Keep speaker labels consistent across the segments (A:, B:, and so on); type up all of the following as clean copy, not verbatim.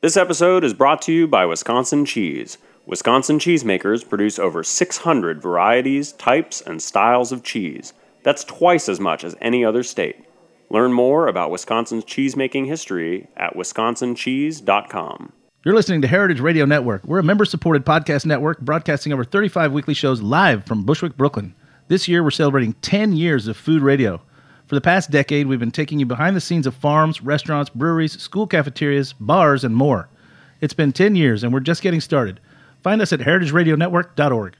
A: This episode is brought to you by Wisconsin Cheese. Wisconsin cheesemakers produce over 600 varieties, types, and styles of cheese. That's twice as much as any other state. Learn more about Wisconsin's cheesemaking history at wisconsincheese.com.
B: You're listening to Heritage Radio Network. We're a member-supported podcast network broadcasting over 35 weekly shows live from Bushwick, Brooklyn. This year, we're celebrating 10 years of food radio. For the past decade, we've been taking you behind the scenes of farms, restaurants, breweries, school cafeterias, bars, and more. It's been 10 years, and we're just getting started. Find us at heritageradionetwork.org.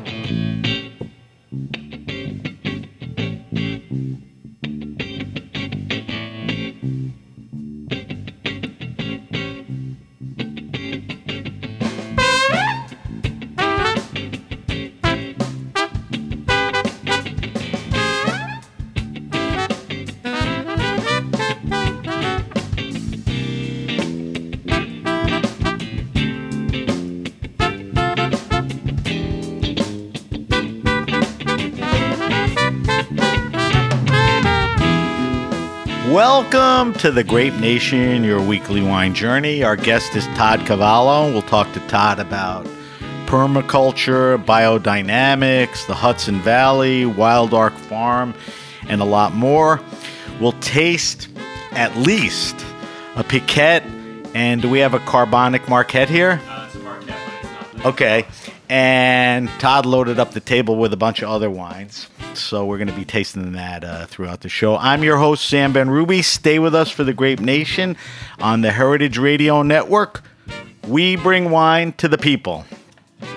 C: Welcome to the Grape Nation, your weekly wine journey. Our guest is Todd Cavallo. We'll talk to Todd about permaculture, biodynamics, the Hudson Valley, Wild Ark Farm, and a lot more. We'll taste at least a Piquette, and do we have a Carbonic Marquette here?
A: It's a Marquette, but it's not.
C: Okay, and Todd loaded up the table with a bunch of other wines. So we're going to be tasting that throughout the show. I'm your host, Sam Ben-Ruby. Stay with us for the Grape Nation on the Heritage Radio Network. We bring wine to the people. All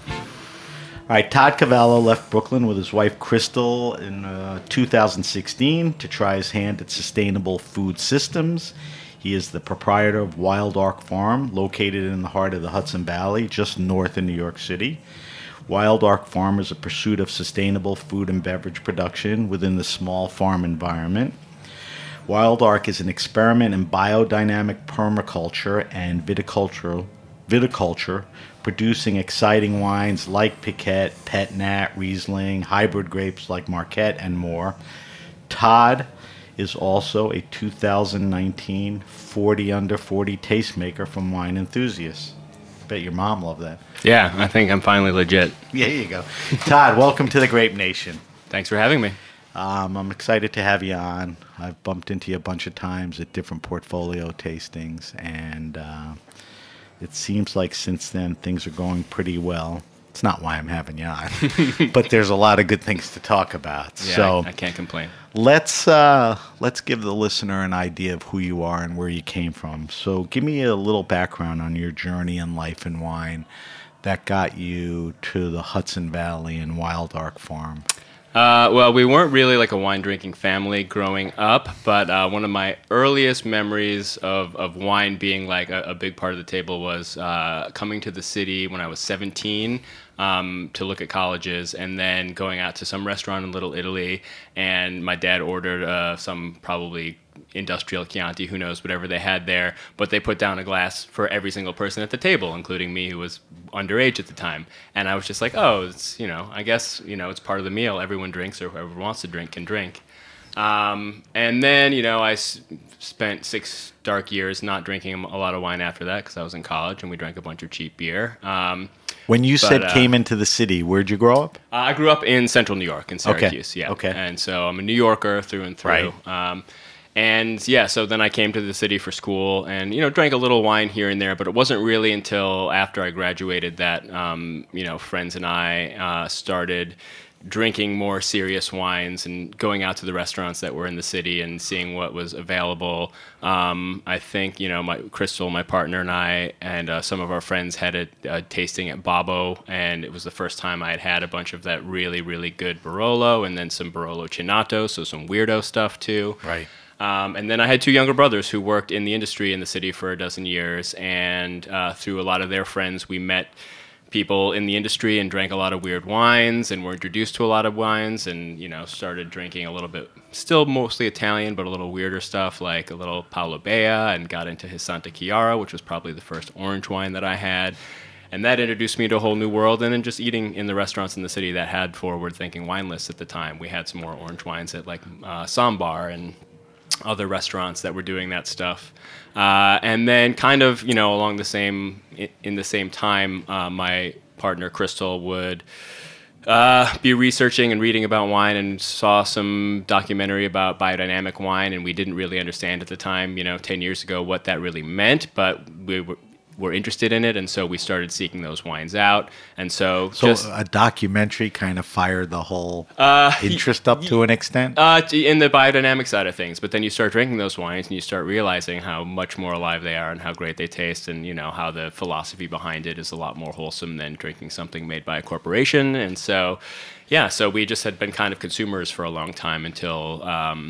C: right, Todd Cavallo left Brooklyn with his wife, Crystal, in 2016 to try his hand at sustainable food systems. He is the proprietor of Wild Ark Farm, located in the heart of the Hudson Valley, just north of New York City. Wild Ark Farm is a pursuit of sustainable food and beverage production within the small farm environment. Wild Ark is an experiment in biodynamic permaculture and viticulture, producing exciting wines like Piquette, Pet Nat, Riesling, hybrid grapes like Marquette, and more. Todd is also a 2019 40 Under 40 tastemaker from Wine Enthusiasts. Bet your mom loved that.
D: Yeah, I think I'm finally legit.
C: There you go. Todd, welcome to the Grape Nation.
D: Thanks for having me.
C: I'm excited to have you on. I've bumped into you a bunch of times at different portfolio tastings, and it seems like since then things are going pretty well. It's not why I'm having you on, but there's a lot of good things to talk about.
D: Yeah,
C: so
D: I can't complain.
C: Let's give the listener an idea of who you are and where you came from. So give me a little background on your journey in life and wine that got you to the Hudson Valley and Wild Ark Farm.
D: Well, we weren't really like a wine-drinking family growing up, but one of my earliest memories of wine being like a big part of the table was coming to the city when I was 17 to look at colleges, and then going out to some restaurant in Little Italy, and my dad ordered some probably industrial Chianti, who knows, whatever they had there, but they put down a glass for every single person at the table, including me, who was underage at the time. And I was just like, oh, it's, I guess, it's part of the meal. Everyone drinks, or whoever wants to drink can drink. And then, I spent 6 dark years not drinking a lot of wine after that, because I was in college and we drank a bunch of cheap beer.
C: When you said came into the city, where'd you grow up?
D: I grew up in central New York, in Syracuse.
C: Okay.
D: Yeah.
C: Okay.
D: And so I'm a New Yorker through and through.
C: Right.
D: And yeah, so then I came to the city for school and, drank a little wine here and there, but it wasn't really until after I graduated that, friends and I started drinking more serious wines and going out to the restaurants that were in the city and seeing what was available. I think, Crystal, my partner, and I, and some of our friends had a tasting at Babbo, and it was the first time I had had a bunch of that really, really good Barolo, and then some Barolo Cinato, so some weirdo stuff too.
C: Right.
D: And then I had 2 younger brothers who worked in the industry in the city for a dozen years, and through a lot of their friends, we met people in the industry and drank a lot of weird wines and were introduced to a lot of wines and, started drinking a little bit, still mostly Italian, but a little weirder stuff like a little Paolo Bea, and got into his Santa Chiara, which was probably the first orange wine that I had. And that introduced me to a whole new world. And then just eating in the restaurants in the city that had forward-thinking wine lists at the time. We had some more orange wines at like Sambar and other restaurants that were doing that stuff. And then kind of, in the same time, my partner Crystal would be researching and reading about wine and saw some documentary about biodynamic wine, and we didn't really understand at the time, 10 years ago, what that really meant, but we were interested in it, and so we started seeking those wines out. And so
C: a documentary kind of fired the whole interest up to an extent?
D: In the biodynamic side of things. But then you start drinking those wines and you start realizing how much more alive they are and how great they taste, and how the philosophy behind it is a lot more wholesome than drinking something made by a corporation. And so, so we just had been kind of consumers for a long time until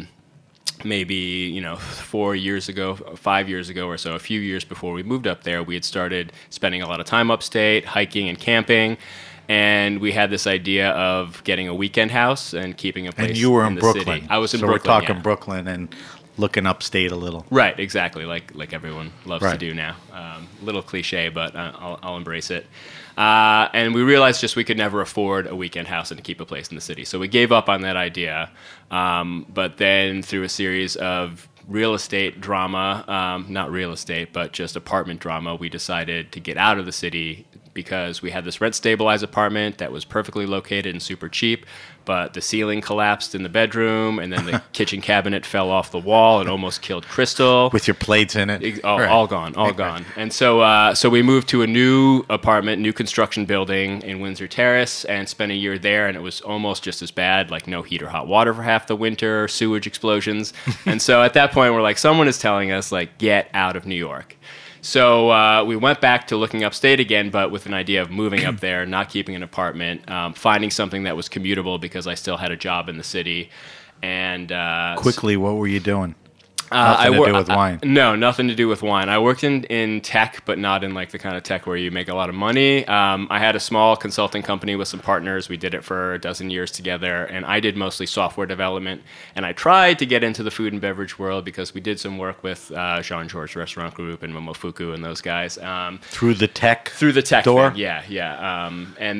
D: maybe 4 years ago, 5 years ago or so, a few years before we moved up there, we had started spending a lot of time upstate, hiking and camping, and we had this idea of getting a weekend house and keeping a place.
C: And you were in
D: the
C: Brooklyn.
D: City. I was in
C: so
D: Brooklyn.
C: So we're talking
D: yeah.
C: Brooklyn and looking upstate a little.
D: Right, exactly, like everyone loves
C: right.
D: to do now. Little cliche, but I'll embrace it. And we realized just we could never afford a weekend house and to keep a place in the city. So we gave up on that idea. But then through a series of real estate drama, not real estate, but just apartment drama, we decided to get out of the city because we had this rent-stabilized apartment that was perfectly located and super cheap, but the ceiling collapsed in the bedroom, and then the kitchen cabinet fell off the wall and almost killed Crystal.
C: With your plates in it?
D: Right. All gone. And so we moved to a new apartment, new construction building in Windsor Terrace, and spent a year there, and it was almost just as bad, like no heat or hot water for half the winter, sewage explosions. And so at that point, we're like, someone is telling us, like, get out of New York. So we went back to looking upstate again, but with an idea of moving up there, not keeping an apartment, finding something that was commutable because I still had a job in the city. And
C: quickly, what were you doing? Nothing to do with wine.
D: No, nothing to do with wine. I worked in tech, but not in like the kind of tech where you make a lot of money. I had a small consulting company with some partners. We did it for a dozen years together, and I did mostly software development. And I tried to get into the food and beverage world because we did some work with Jean-Georges Restaurant Group and Momofuku and those guys.
C: Through the tech
D: door? Thing. Yeah. And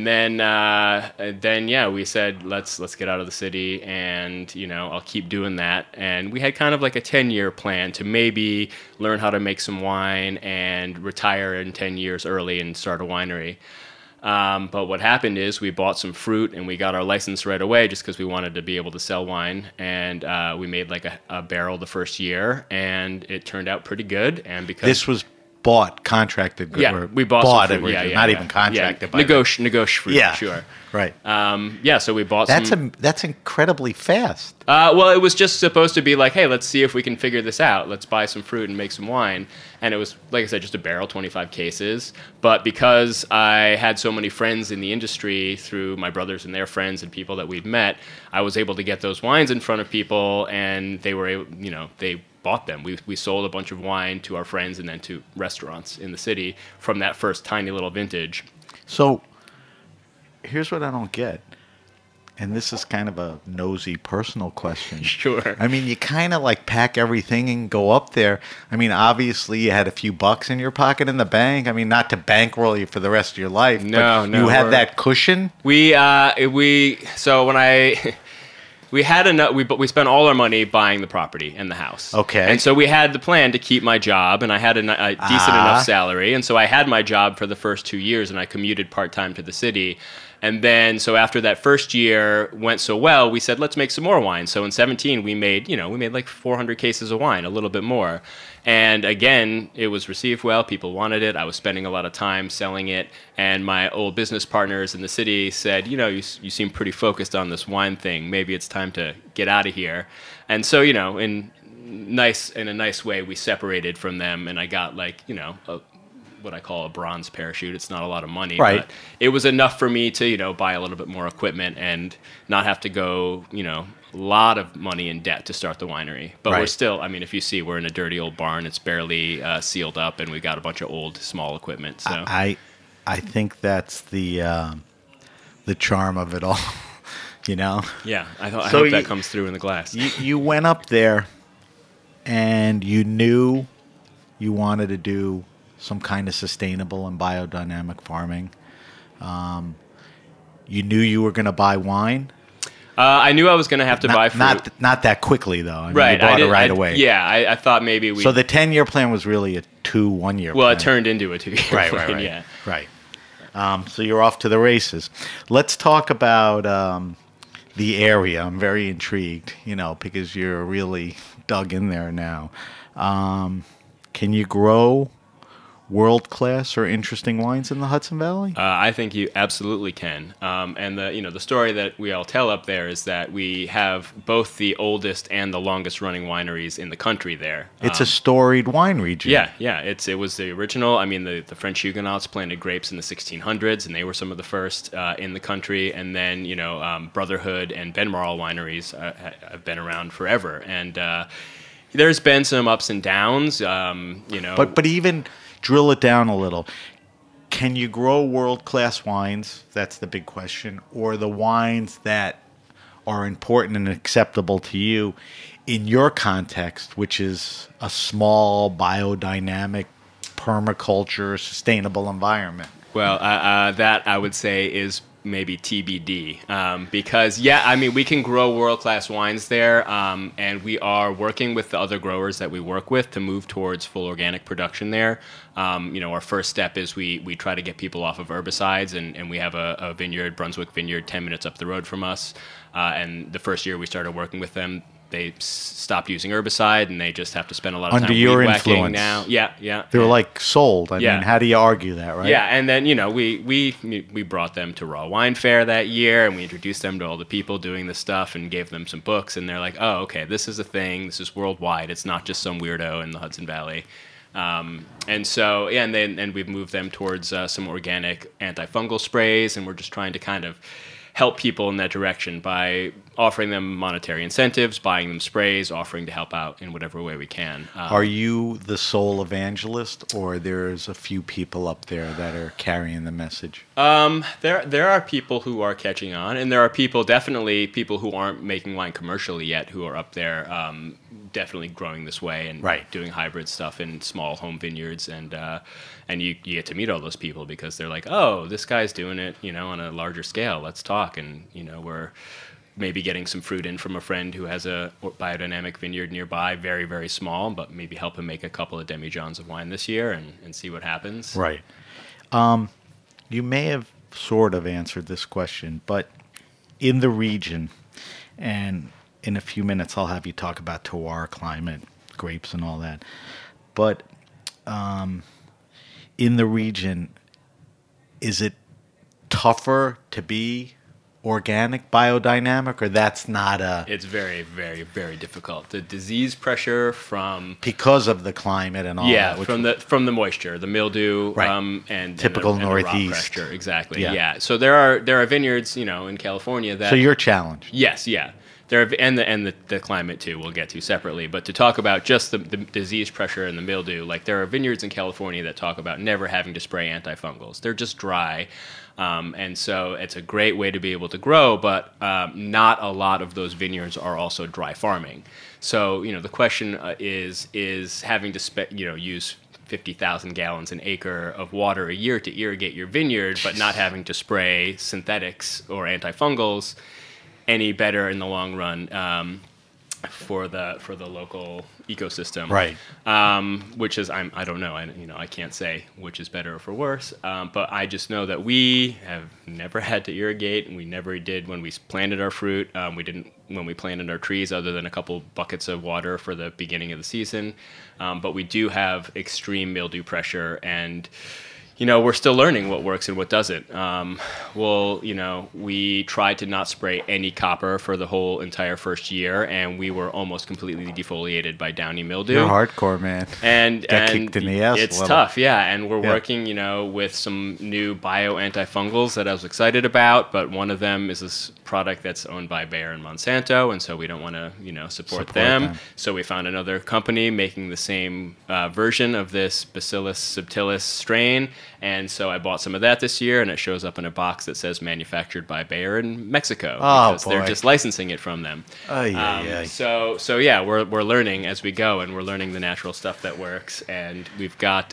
D: then we said, let's get out of the city, and I'll keep doing that. And we had kind of like a 10-year plan to maybe learn how to make some wine and retire in 10 years early and start a winery. But what happened is we bought some fruit and we got our license right away just because we wanted to be able to sell wine. And we made like a barrel the first year, and it turned out pretty good. And because
C: this was contracted.
D: We bought some fruit.
C: Not even contracted.
D: Negotiate fruit.
C: Yeah,
D: sure.
C: Right.
D: So we bought
C: That's incredibly fast.
D: Well, it was just supposed to be like, hey, let's see if we can figure this out. Let's buy some fruit and make some wine. And it was, like I said, just a barrel, 25 cases. But because I had so many friends in the industry through my brothers and their friends and people that we'd met, I was able to get those wines in front of people, and they were able, they bought them. We sold a bunch of wine to our friends and then to restaurants in the city from that first tiny little vintage.
C: So here's what I don't get. And this is kind of a nosy personal question.
D: Sure.
C: I mean, you kind of like pack everything and go up there. I mean, obviously you had a few bucks in your pocket in the bank. I mean, not to bankroll you for the rest of your life.
D: No.
C: You had that cushion?
D: We had enough. We spent all our money buying the property and the house.
C: Okay.
D: And so we had the plan to keep my job, and I had a decent enough salary, and so I had my job for the first 2 years, and I commuted part-time to the city. And then, so after that first year went so well, we said, let's make some more wine. So in 2017, we made like 400 cases of wine, a little bit more. And again, it was received well. People wanted it. I was spending a lot of time selling it. And my old business partners in the city said, you seem pretty focused on this wine thing. Maybe it's time to get out of here. And so, in a nice way, we separated from them. And I got what I call a bronze parachute. It's not a lot of money,
C: right,
D: but it was enough for me to, buy a little bit more equipment and not have to go, a lot of money in debt to start the winery. But
C: right.
D: We're still, if you see, we're in a dirty old barn. It's barely sealed up, and we got a bunch of old, small equipment. So
C: I think that's the charm of it all,
D: Yeah, I hope that comes through in the glass.
C: You went up there, and you knew you wanted to do some kind of sustainable and biodynamic farming. You knew you were going to buy wine?
D: I knew I was going to have to buy fruit.
C: Not that quickly though. I mean,
D: Right.
C: you bought it right away.
D: Yeah, I thought maybe we.
C: So the 10-year plan was really a 1-year plan.
D: Well, it turned into a 2-year
C: Right,
D: plan.
C: right.
D: Yeah.
C: Right. So you're off to the races. Let's talk about the area. I'm very intrigued, because you're really dug in there now. Can you grow world-class or interesting wines in the Hudson Valley?
D: I think you absolutely can. And the story that we all tell up there is that we have both the oldest and the longest running wineries in the country there.
C: It's a storied wine region.
D: Yeah. It was the original. I mean, the French Huguenots planted grapes in the 1600s, and they were some of the first in the country. And then, Brotherhood and Benmarl wineries have been around forever. And there's been some ups and downs,
C: But even drill it down a little. Can you grow world-class wines? That's the big question. Or the wines that are important and acceptable to you in your context, which is a small, biodynamic, permaculture, sustainable environment?
D: Well, that I would say is maybe TBD, because we can grow world-class wines there, and we are working with the other growers that we work with to move towards full organic production there. Our first step is we try to get people off of herbicides, and we have a vineyard, Brunswick Vineyard, 10 minutes up the road from us, and the first year we started working with them, they stopped using herbicide, and they just have to spend a lot of
C: Under
D: time
C: your
D: weed whacking
C: influence.
D: now. Yeah.
C: They're like sold. I
D: Yeah.
C: mean, how do you argue that, right?
D: Yeah, and then we brought them to Raw Wine Fair that year, and we introduced them to all the people doing this stuff, and gave them some books, and they're like, oh, okay, this is a thing. This is worldwide. It's not just some weirdo in the Hudson Valley. And we've moved them towards some organic antifungal sprays, and we're just trying to kind of help people in that direction by offering them monetary incentives, buying them sprays, offering to help out in whatever way we can.
C: Are you the sole evangelist, or there's a few people up there that are carrying the message?
D: There are people who are catching on, and there are definitely people who aren't making wine commercially yet who are up there definitely growing this way and doing hybrid stuff in small home vineyards, and you get to meet all those people because they're like, oh, this guy's doing it, on a larger scale. Let's talk, and we're maybe getting some fruit in from a friend who has a biodynamic vineyard nearby, very, very small, but maybe help him make a couple of demijohns of wine this year and see what happens.
C: Right. You may have sort of answered this question, but in the region, and in a few minutes I'll have you talk about terroir, climate, grapes, and all that, but in the region, is it tougher to be organic, biodynamic, or that's not
D: It's very, very, very difficult. The disease pressure from
C: because of the climate and all that.
D: From the moisture, the mildew,
C: Right.
D: and
C: Typical
D: and the rock
C: Northeast.
D: pressure. Exactly.
C: Yeah.
D: Yeah. So there are vineyards, in California that.
C: So you're challenged.
D: Yes. Yeah. There are, and the climate too. We'll get to separately, but to talk about just the disease pressure and the mildew, like there are vineyards in California that talk about never having to spray antifungals. They're just dry. And so it's a great way to be able to grow, but not a lot of those vineyards are also dry farming. So, the question is having to use 50,000 gallons an acre of water a year to irrigate your vineyard, but not having to spray synthetics or antifungals any better in the long run for the local ecosystem,
C: Right.
D: Which is I don't know. I can't say which is better or for worse. But I just know that we have never had to irrigate, and we never did when we planted our fruit. We didn't when we planted our trees, other than a couple buckets of water for the beginning of the season. But we do have extreme mildew pressure, and we're still learning what works and what doesn't. We tried to not spray any copper for the whole entire first year, and we were almost completely defoliated by downy mildew.
C: You're hardcore, man.
D: And
C: kicked in the ass.
D: It's tough, yeah. And we're working, with some new bio antifungals that I was excited about, but one of them is this product that's owned by Bayer and Monsanto, and so we don't want to, support them. So we found another company making the same version of this Bacillus subtilis strain. And so I bought some of that this year, and it shows up in a box that says manufactured by Bayer in Mexico, because they're just licensing it from them. So yeah, we're learning as we go, and we're learning the natural stuff that works. And we've got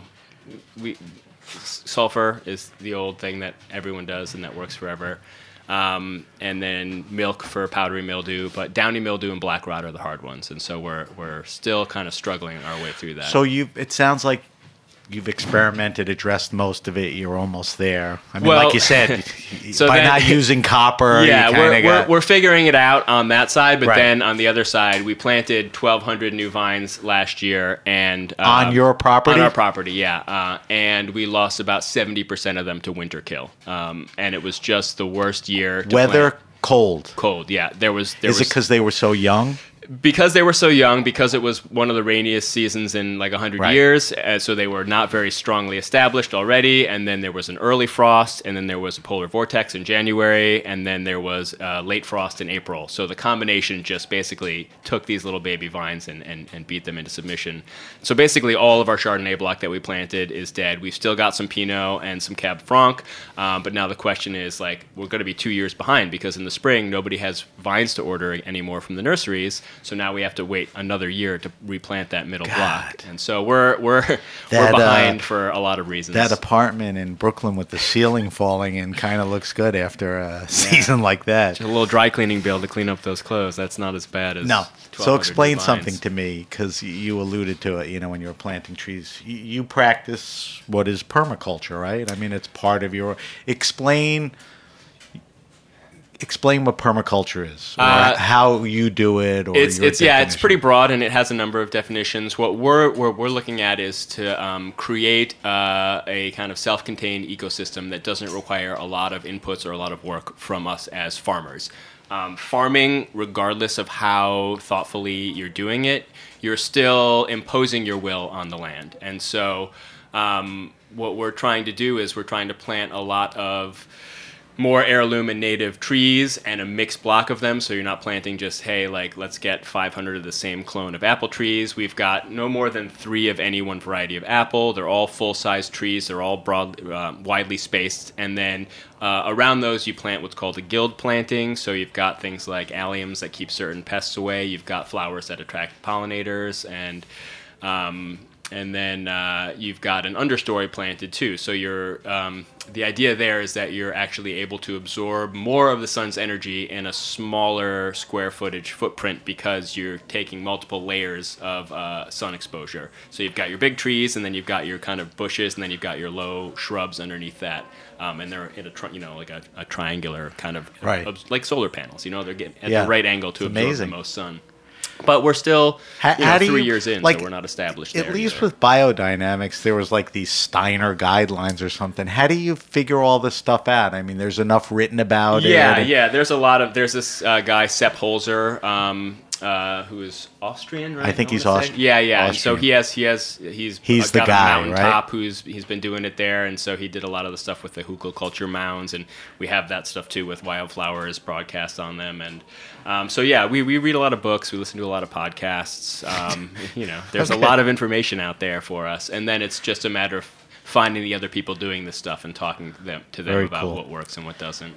D: sulfur is the old thing that everyone does and that works forever. and then milk for powdery mildew. But downy mildew and black rot are the hard ones, and so we're still kind of struggling our way through that.
C: So it sounds like you've experimented, addressed most of it. You're almost there. I mean, like you said,
D: so
C: by
D: then,
C: not using copper,
D: yeah, we're figuring it out on that side. But
C: Right.
D: then on the other side, we planted 1,200 new vines last year, and
C: on your property.
D: on our property, yeah, and we lost about 70% of them to winter kill, and it was just the worst year. To
C: Weather,
D: plant.
C: cold.
D: Cold, yeah.
C: Is it because they were so young?
D: Because they were so young, because it was one of the rainiest seasons in like 100
C: Right.
D: years, so they were not very strongly established already, and then there was an early frost, and then there was a polar vortex in January, and then there was late frost in April. So the combination just basically took these little baby vines and beat them into submission. So basically all of our Chardonnay block that we planted is dead. We've still got some Pinot and some Cab Franc, but now the question is, like, we're going to be 2 years behind, because in the spring nobody has vines to order anymore from the nurseries. So now we have to wait another year to replant that middle block, and so we're behind for a lot of reasons.
C: That apartment in Brooklyn with the ceiling falling in kind of looks good after a season like that.
D: A little dry cleaning bill to clean up those clothes. That's not as bad as
C: No.
D: 1,200
C: So explain
D: vines.
C: something to me, because you alluded to it, when you were planting trees. You practice what is permaculture, right? I mean, it's part of your... Explain what permaculture is, or how you do it, or
D: It's
C: your
D: it's pretty broad, and it has a number of definitions. What we're looking at is to create a kind of self-contained ecosystem that doesn't require a lot of inputs or a lot of work from us as farmers. Farming, regardless of how thoughtfully you're doing it, you're still imposing your will on the land. And so what we're trying to do is we're trying to plant a lot of more heirloom and native trees and a mixed block of them, so you're not planting just, hey, like, let's get 500 of the same clone of apple trees. We've got no more than 3 of any one variety of apple. They're all full-size trees. They're all widely spaced. And then around those, you plant what's called a guild planting. So you've got things like alliums that keep certain pests away. You've got flowers that attract pollinators, and then you've got an understory planted too. So the idea there is that you're actually able to absorb more of the sun's energy in a smaller square footage footprint, because you're taking multiple layers of sun exposure. So you've got your big trees, and then you've got your kind of bushes, and then you've got your low shrubs underneath that. And they're in like a triangular kind of,
C: Right.
D: like solar panels. They're getting at
C: Yeah.
D: the right angle to
C: It's
D: absorb
C: amazing.
D: the most sun. But we're still
C: How do
D: 3
C: you-
D: years in,
C: like,
D: so we're not established
C: At
D: there
C: least
D: either.
C: with biodynamics, there was like these Steiner guidelines or something. How do you figure all this stuff out? I mean, there's enough written about it.
D: Yeah. There's this guy, Sepp Holzer, who is Austrian, right?
C: I think he's
D: wanna say?
C: Austrian.
D: Yeah. And so
C: Austrian.
D: he's
C: the
D: got
C: guy,
D: a
C: right?
D: mountaintop he's been doing it there, and so he did a lot of the stuff with the hugelkultur mounds, and we have that stuff too with wildflowers broadcast on them, and we read a lot of books, we listen to a lot of podcasts. There's
C: Okay.
D: a lot of information out there for us, and then it's just a matter of finding the other people doing this stuff and talking to them
C: Very
D: about
C: cool.
D: what works and what doesn't.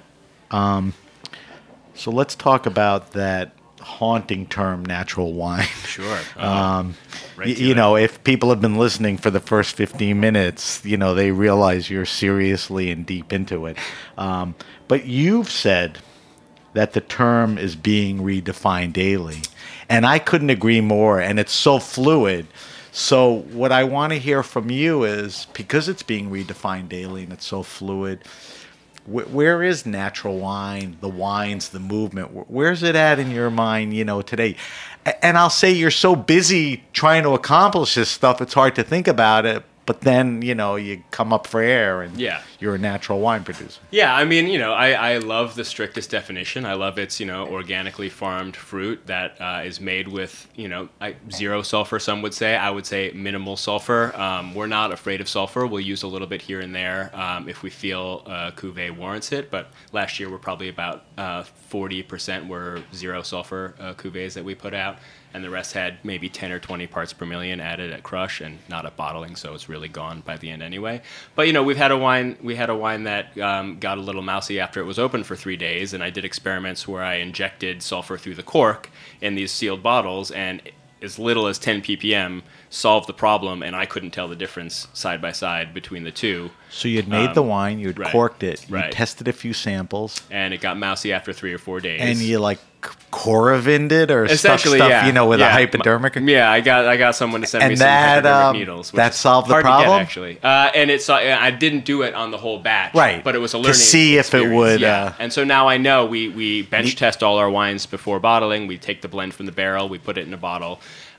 C: So let's talk about that haunting term, natural wine.
D: Sure. Right to
C: You
D: it.
C: know, if people have been listening for the first 15 minutes, they realize you're seriously and deep into it. But you've said that the term is being redefined daily. And I couldn't agree more. And it's so fluid. So what I want to hear from you is, because it's being redefined daily and it's so fluid, where is natural wine, the wines, the movement? Where's it at in your mind, today? And I'll say you're so busy trying to accomplish this stuff, it's hard to think about it. But then, you come up for air and
D: Yeah.
C: you're a natural wine producer.
D: Yeah, I mean, I love the strictest definition. I love it's, organically farmed fruit that is made with, zero sulfur, some would say. I would say minimal sulfur. We're not afraid of sulfur. We'll use a little bit here and there if we feel cuvee warrants it. But last year, we're probably about 40% were zero sulfur cuvées that we put out. And the rest had maybe 10 or 20 parts per million added at crush and not at bottling, so it's really gone by the end anyway. But we had a wine that got a little mousy after it was open for 3 days, and I did experiments where I injected sulfur through the cork in these sealed bottles, and as little as 10 ppm solve the problem, and I couldn't tell the difference side by side between the two.
C: So you'd made the wine, you'd
D: right,
C: corked it, you
D: right.
C: tested a few samples,
D: And it got mousy after 3 or 4 days.
C: and you like Coravined it or stuck
D: Essentially,
C: stuff,
D: yeah.
C: with
D: Yeah.
C: a hypodermic.
D: Yeah, I got someone to send me
C: And
D: some
C: that,
D: hypodermic needles. Which
C: that
D: is
C: solved the
D: hard
C: problem?
D: to get, actually. And I didn't do it on the whole batch,
C: Right.
D: But it was a
C: To
D: learning
C: see if it
D: experience.
C: would,
D: Yeah. And so now I know we bench test all our wines before bottling. We take the blend from the barrel, we put it in a bottle,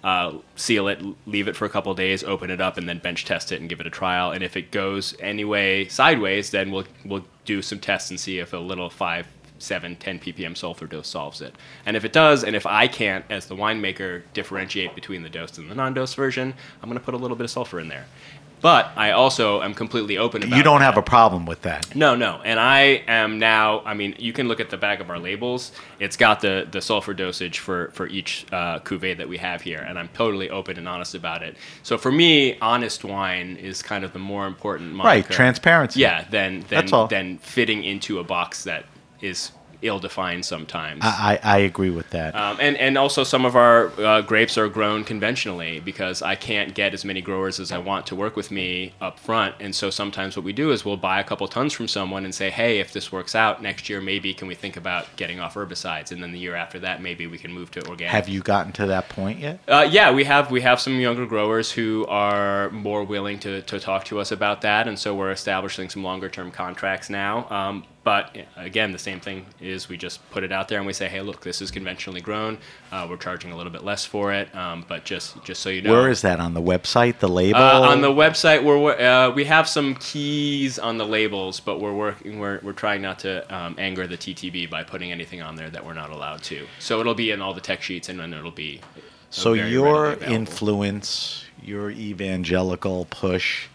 D: seal it, leave it for a couple of days, open it up, and then bench test it and give it a trial. And if it goes anyway sideways, then we'll do some tests and see if a little 5, 7, 10 ppm sulfur dose solves it. And if it does, and if I can't, as the winemaker, differentiate between the dosed and the non-dosed version, I'm going to put a little bit of sulfur in there. But I also am completely open about
C: You don't
D: that.
C: have a problem with that.
D: No. And I am now, I mean, you can look at the back of our labels. It's got the sulfur dosage for each cuvee that we have here. And I'm totally open and honest about it. So for me, honest wine is kind of the more important moniker.
C: Right, transparency.
D: Yeah,
C: That's all.
D: than fitting into a box that is ill-defined sometimes.
C: I agree with that.
D: And also some of our grapes are grown conventionally because I can't get as many growers as I want to work with me up front. And so sometimes what we do is we'll buy a couple tons from someone and say, hey, if this works out next year, maybe can we think about getting off herbicides? And then the year after that, maybe we can move to organic.
C: Have you gotten to that point yet?
D: Yeah, we have some younger growers who are more willing to talk to us about that. And so we're establishing some longer-term contracts now. But again, the same thing is we just put it out there and we say, hey, look, this is conventionally grown. We're charging a little bit less for it, but just so you know.
C: Where is that, on the website, the label?
D: On the website, we have some keys on the labels, but we're trying not to anger the TTB by putting anything on there that we're not allowed to. So it'll be in all the tech sheets, and then it'll be
C: So
D: very
C: your
D: readily available.
C: influence, your evangelical push,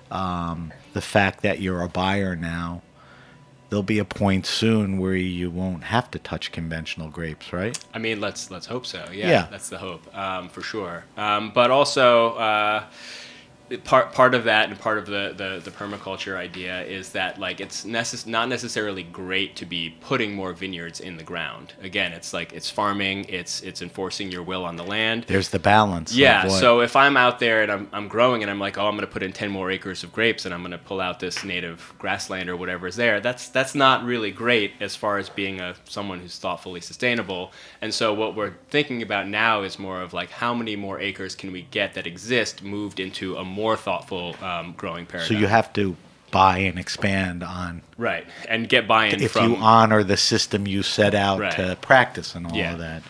C: the fact that you're a buyer now, there'll be a point soon where you won't have to touch conventional grapes, right?
D: I mean, let's hope so. Yeah,
C: Yeah.
D: That's the hope, for sure. But also, part of that and part of the permaculture idea is that like it's not necessarily great to be putting more vineyards in the ground. Again, it's like it's farming, it's enforcing your will on the land.
C: There's the balance.
D: Yeah,
C: of what-
D: so if I'm out there and I'm growing and I'm like, oh, I'm going to put in 10 more acres of grapes and I'm going to pull out this native grassland or whatever is there, that's not really great as far as being someone who's thoughtfully sustainable. And so what we're thinking about now is more of like how many more acres can we get that exist moved into a more thoughtful growing paradigm.
C: So you have to buy and expand on,
D: Right, and get buy-in
C: if
D: from...
C: you honor the system you set out
D: Right.
C: to practice and all
D: Yeah.
C: of that.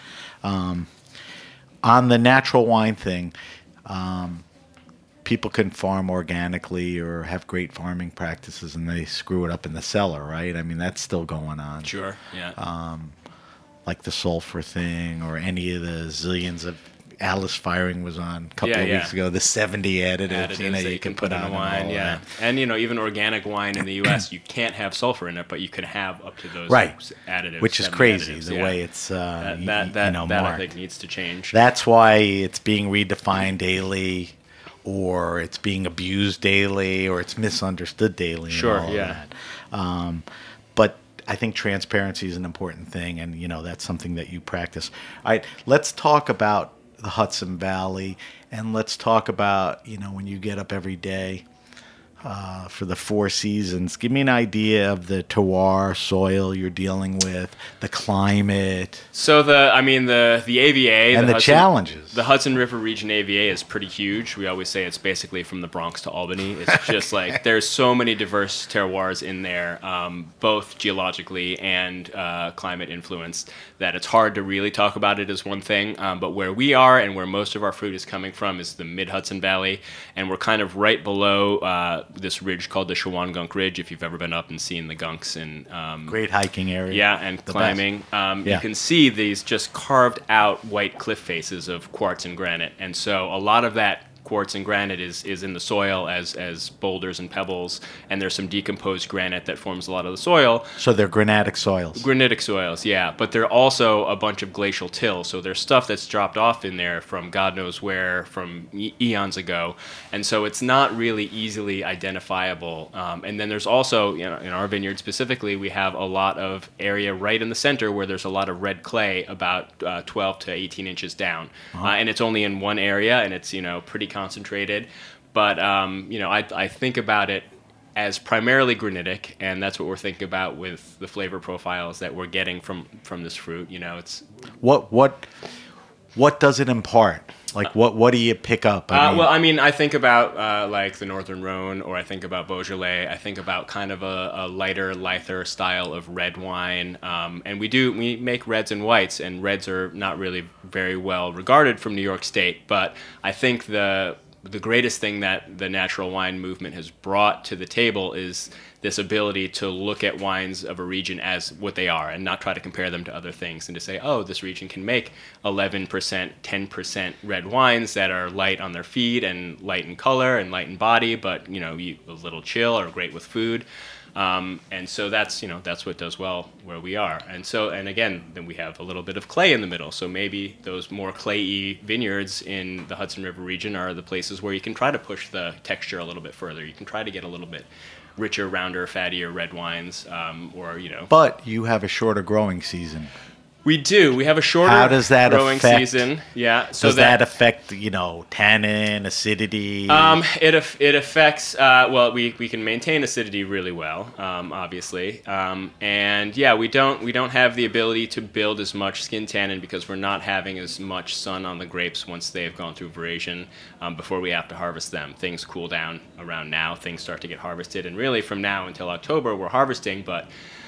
C: On the natural wine thing, people can farm organically or have great farming practices and they screw it up in the cellar, right? I mean, that's still going on.
D: Sure, yeah.
C: Like the sulfur thing or any of the zillions of Alice Firing was on a couple of
D: Yeah.
C: weeks ago, the 70 additives,
D: Additives that you can put in a wine, yeah. And even organic wine in the U.S., you can't have sulfur in it, but you can have up to those
C: Right.
D: additives.
C: Which is
D: 70
C: crazy,
D: additives,
C: the
D: yeah.
C: way it's
D: that I
C: marked.
D: think needs to change.
C: That's why it's being redefined daily, or it's being abused daily, or it's misunderstood daily.
D: Sure,
C: and all
D: yeah.
C: Of that. But I think transparency is an important thing, and that's something that you practice. All right, let's talk about the Hudson Valley, and let's talk about when you get up every day for the 4 seasons. Give me an idea of the terroir, soil you're dealing with, the climate,
D: So the AVA
C: and the
D: Hudson,
C: challenges.
D: The Hudson River Region AVA is pretty huge. We always say it's basically from the Bronx to Albany. It's just like there's so many diverse terroirs in there, both geologically and climate influenced, that it's hard to really talk about it as one thing. But where we are and where most of our fruit is coming from is the Mid-Hudson Valley, and we're kind of right below this ridge called the Shawangunk Ridge, if you've ever been up and seen the gunks and
C: Great hiking area.
D: yeah, and
C: The
D: climbing.
C: Yeah.
D: You can see these just carved out white cliff faces of quartz and granite. And so a lot of that quartz and granite is in the soil as boulders and pebbles, and there's some decomposed granite that forms a lot of the soil.
C: So they're granitic soils.
D: Granitic soils, yeah, but they're also a bunch of glacial till, so there's stuff that's dropped off in there from God knows where, from eons ago, and so it's not really easily identifiable. And then there's also, in our vineyard specifically, we have a lot of area right in the center where there's a lot of red clay about 12 to 18 inches down, and it's only in one area, and it's pretty concentrated. But I think about it as primarily granitic, and that's what we're thinking about with the flavor profiles that we're getting from this fruit. It's
C: what does it impart? Like what do you pick up?
D: I think about like the Northern Rhone, or I think about Beaujolais. I think about kind of a lighter, lither style of red wine. And we make reds and whites, and reds are not really very well regarded from New York State. But I think the greatest thing that the natural wine movement has brought to the table is this ability to look at wines of a region as what they are and not try to compare them to other things, and to say, oh, this region can make 11%, 10% red wines that are light on their feet and light in color and light in body, but a little chill or great with food. And so that's what does well where we are. And again, then we have a little bit of clay in the middle. So maybe those more clayey vineyards in the Hudson River region are the places where you can try to push the texture a little bit further. You can try to get a little bit richer, rounder, fattier red wines,
C: But you have a shorter growing season.
D: We do. We have a shorter growing season. Yeah.
C: So does that affect, tannin, acidity?
D: It affects. We can maintain acidity really well, obviously. And yeah, we don't have the ability to build as much skin tannin because we're not having as much sun on the grapes once they've gone through veraison before we have to harvest them. Things cool down around now. Things start to get harvested, and really from now until October we're harvesting, but.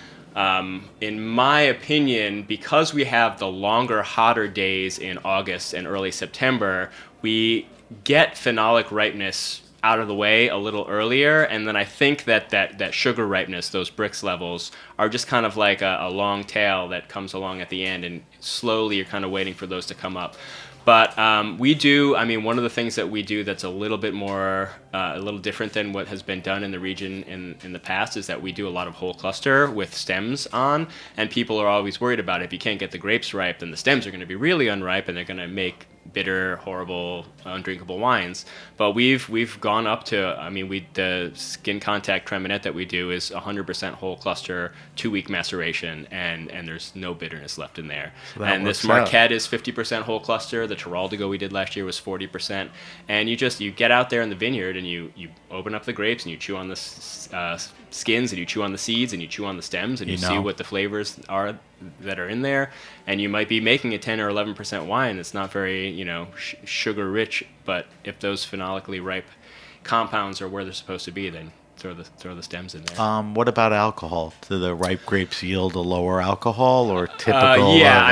D: In my opinion, because we have the longer, hotter days in August and early September, we get phenolic ripeness out of the way a little earlier, and then I think that sugar ripeness, those Brix levels, are just kind of like a long tail that comes along at the end, and slowly you're kind of waiting for those to come up. But we do, one of the things that we do that's a little bit more, a little different than what has been done in the region in the past is that we do a lot of whole cluster with stems on, and people are always worried about it. If you can't get the grapes ripe, then the stems are going to be really unripe, and they're going to make bitter, horrible, undrinkable wines. But we've gone up to, the skin contact Treminette that we do is 100% whole cluster, 2-week maceration, and there's no bitterness left in there. So and this Marquette is 50% whole cluster. The Teraldigo we did last year was 40%. And you get out there in the vineyard and you open up the grapes and you chew on the skins, and you chew on the seeds, and you chew on the stems, and you see what the flavors are that are in there. And you might be making a 10 or 11% wine that's not very sugar rich, but if those phenolically ripe compounds are where they're supposed to be, then throw the stems in there.
C: What about alcohol? Do the ripe grapes yield a lower alcohol or typical?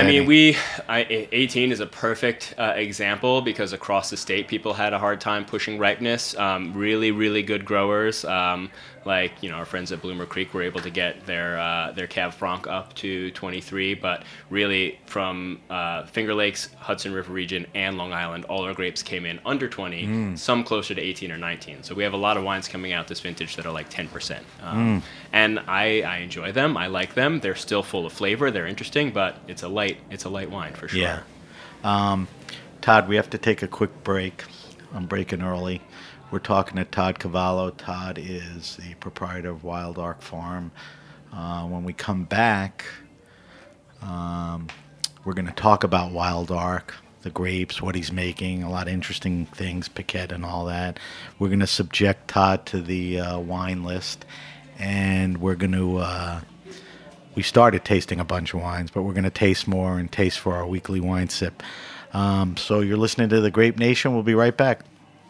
D: 18 is a perfect example because across the state people had a hard time pushing ripeness. Really, really good growers. Our friends at Bloomer Creek were able to get their Cab Franc up to 23, but really from Finger Lakes, Hudson River region, and Long Island, all our grapes came in under 20, some closer to 18 or 19. So we have a lot of wines coming out this vintage that are like 10%. And I enjoy them. I like them. They're still full of flavor. They're interesting, but it's a light wine for sure.
C: Yeah. Todd, we have to take a quick break. I'm breaking early. We're talking to Todd Cavallo. Todd is the proprietor of Wild Ark Farm. When we come back, we're going to talk about Wild Ark, the grapes, what he's making, a lot of interesting things, Piquette and all that. We're going to subject Todd to the wine list, and we're going to... we started tasting a bunch of wines, but we're going to taste more and taste for our weekly wine sip. So you're listening to The Grape Nation. We'll be right back.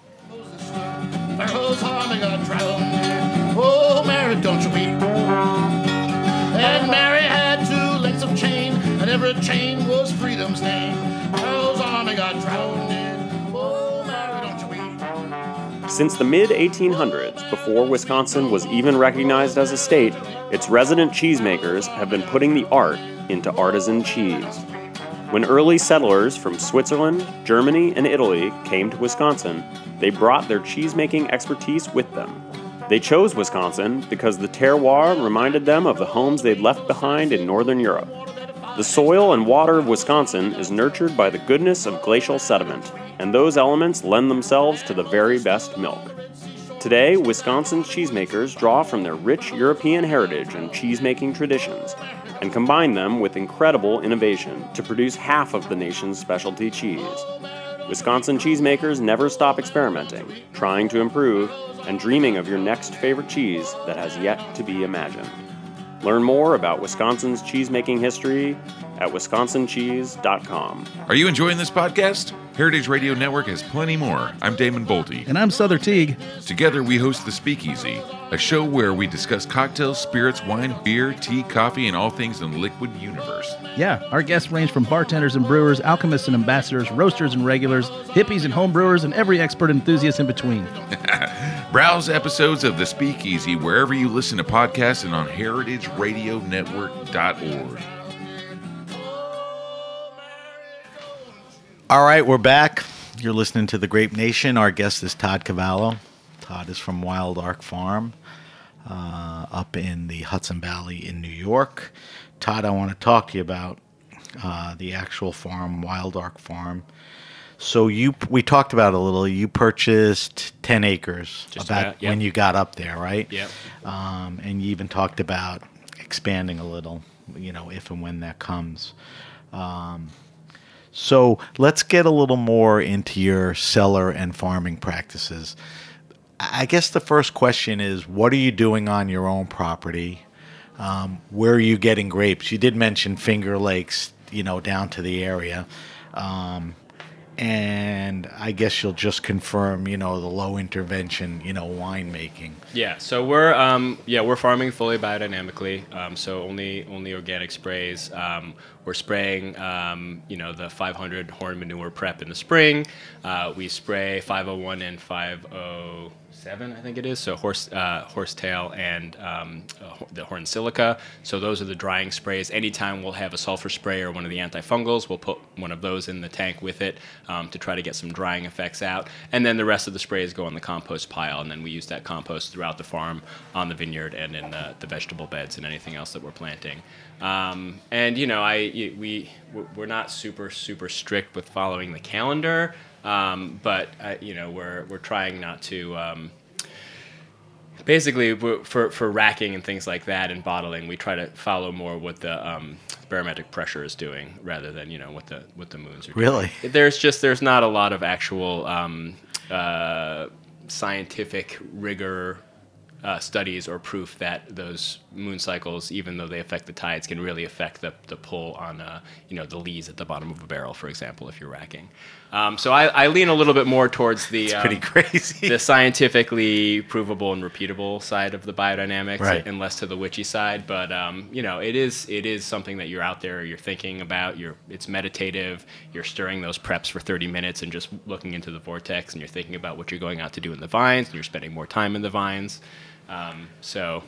E: Oh, Mary, don't you weep. And Mary had 2 lengths of chain, and every chain was freedom's name. Earl's army got drowned. Oh, Mary, don't you weep.
A: Since the mid-1800s, before Wisconsin was even recognized as a state, its resident cheesemakers have been putting the art into artisan cheese. When early settlers from Switzerland, Germany, and Italy came to Wisconsin, they brought their cheese-making expertise with them. They chose Wisconsin because the terroir reminded them of the homes they'd left behind in northern Europe. The soil and water of Wisconsin is nurtured by the goodness of glacial sediment, and those elements lend themselves to the very best milk. Today, Wisconsin's cheesemakers draw from their rich European heritage and cheese-making traditions, and combine them with incredible innovation to produce half of the nation's specialty cheese. Wisconsin cheesemakers never stop experimenting, trying to improve, and dreaming of your next favorite cheese that has yet to be imagined. Learn more about Wisconsin's cheesemaking history at wisconsincheese.com.
F: Are you enjoying this podcast? Heritage Radio Network has plenty more. I'm Damon Bolte.
B: And I'm Souther Teague.
F: Together we host The Speakeasy, a show where we discuss cocktails, spirits, wine, beer, tea, coffee, and all things in the liquid universe.
B: Yeah, our guests range from bartenders and brewers, alchemists and ambassadors, roasters and regulars, hippies and home brewers, and every expert enthusiast in between.
F: Browse episodes of The Speakeasy wherever you listen to podcasts and on heritageradionetwork.org.
C: All right, we're back. You're listening to The Grape Nation. Our guest is Todd Cavallo. Todd is from Wild Ark Farm up in the Hudson Valley in New York. Todd, I want to talk to you about the actual farm, Wild Ark Farm. So we talked about it a little. You purchased 10 acres
D: Yep.
C: when you got up there, right?
D: Yep.
C: And you even talked about expanding a little, if and when that comes. So let's get a little more into your cellar and farming practices. I guess the first question is, what are you doing on your own property? Where are you getting grapes? You did mention Finger Lakes, down to the area. And I guess you'll just confirm, the low intervention, winemaking.
D: Yeah, so we're farming fully biodynamically. So only organic sprays. We're spraying, the 500 horn manure prep in the spring. We spray 501 and 507, I think it is. So horsetail and the horn silica. So those are the drying sprays. Anytime we'll have a sulfur spray or one of the antifungals, we'll put one of those in the tank with it to try to get some drying effects out. And then the rest of the sprays go on the compost pile, and then we use that compost throughout the farm, on the vineyard, and in the vegetable beds and anything else that we're planting. We're not super strict with following the calendar, but we're trying not to. Basically, for racking and things like that and bottling, we try to follow more what the barometric pressure is doing rather than what the moons are doing.
C: Really?
D: There's not a lot of actual scientific rigor. Studies or proof that those moon cycles, even though they affect the tides, can really affect the pull on the lees at the bottom of a barrel, for example, if you're racking. So I lean a little bit more towards the
C: pretty crazy.
D: the scientifically provable and repeatable side of the biodynamics,
C: right,
D: and less to the witchy side. But it is something that you're out there, you're thinking about. It's meditative. You're stirring those preps for 30 minutes and just looking into the vortex, and you're thinking about what you're going out to do in the vines, and you're spending more time in the vines. So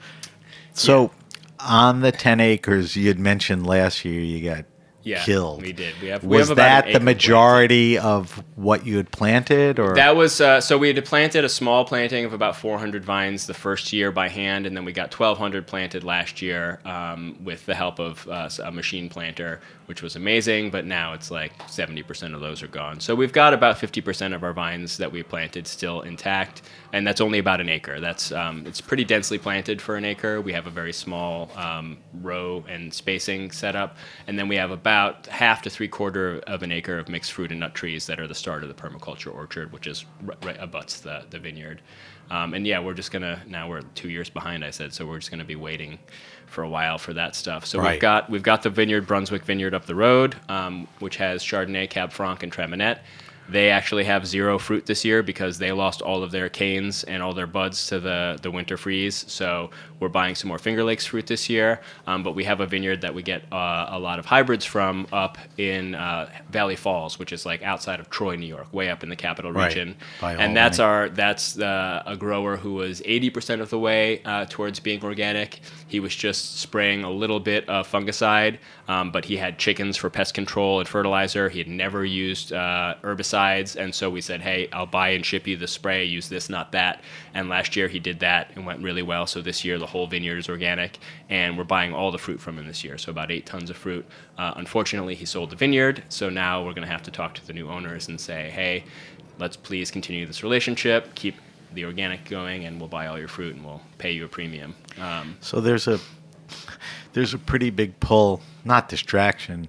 C: on the 10 acres you had mentioned last year you got killed.
D: We did. We have
C: was
D: about
C: that the majority of what you had planted, or
D: that was so we had planted a small planting of about 400 vines the first year by hand, and then we got 1,200 planted last year with the help of a machine planter, which was amazing. But now it's like 70% of those are gone. So we've got about 50% of our vines that we planted still intact, and that's only about an acre. That's it's pretty densely planted for an acre. We have a very small row and spacing set up, and then we have about half to 3/4 of an acre of mixed fruit and nut trees that are the start of the permaculture orchard, which is right abuts the vineyard. We're just now we're 2 years behind, I said, so we're just gonna be waiting for a while for that stuff. So
C: right.
D: we've got the vineyard, Brunswick Vineyard up the road, which has Chardonnay, Cab Franc, and Traminette. They actually have 0 fruit this year because they lost all of their canes and all their buds to the winter freeze. So we're buying some more Finger Lakes fruit this year. But we have a vineyard that we get a lot of hybrids from up in Valley Falls, which is like outside of Troy, New York, way up in the capital region.
C: Right.
D: And that's a grower who was 80% of the way towards being organic. He was just spraying a little bit of fungicide, but he had chickens for pest control and fertilizer. He had never used herbicide. And so we said, hey, I'll buy and ship you the spray, use this, not that. And last year he did that and went really well. So this year the whole vineyard is organic, and we're buying all the fruit from him this year. So about 8 tons of fruit. Unfortunately, he sold the vineyard. So now we're going to have to talk to the new owners and say, hey, let's please continue this relationship, keep the organic going, and we'll buy all your fruit and we'll pay you a premium.
C: So there's a pretty big pull, not distraction,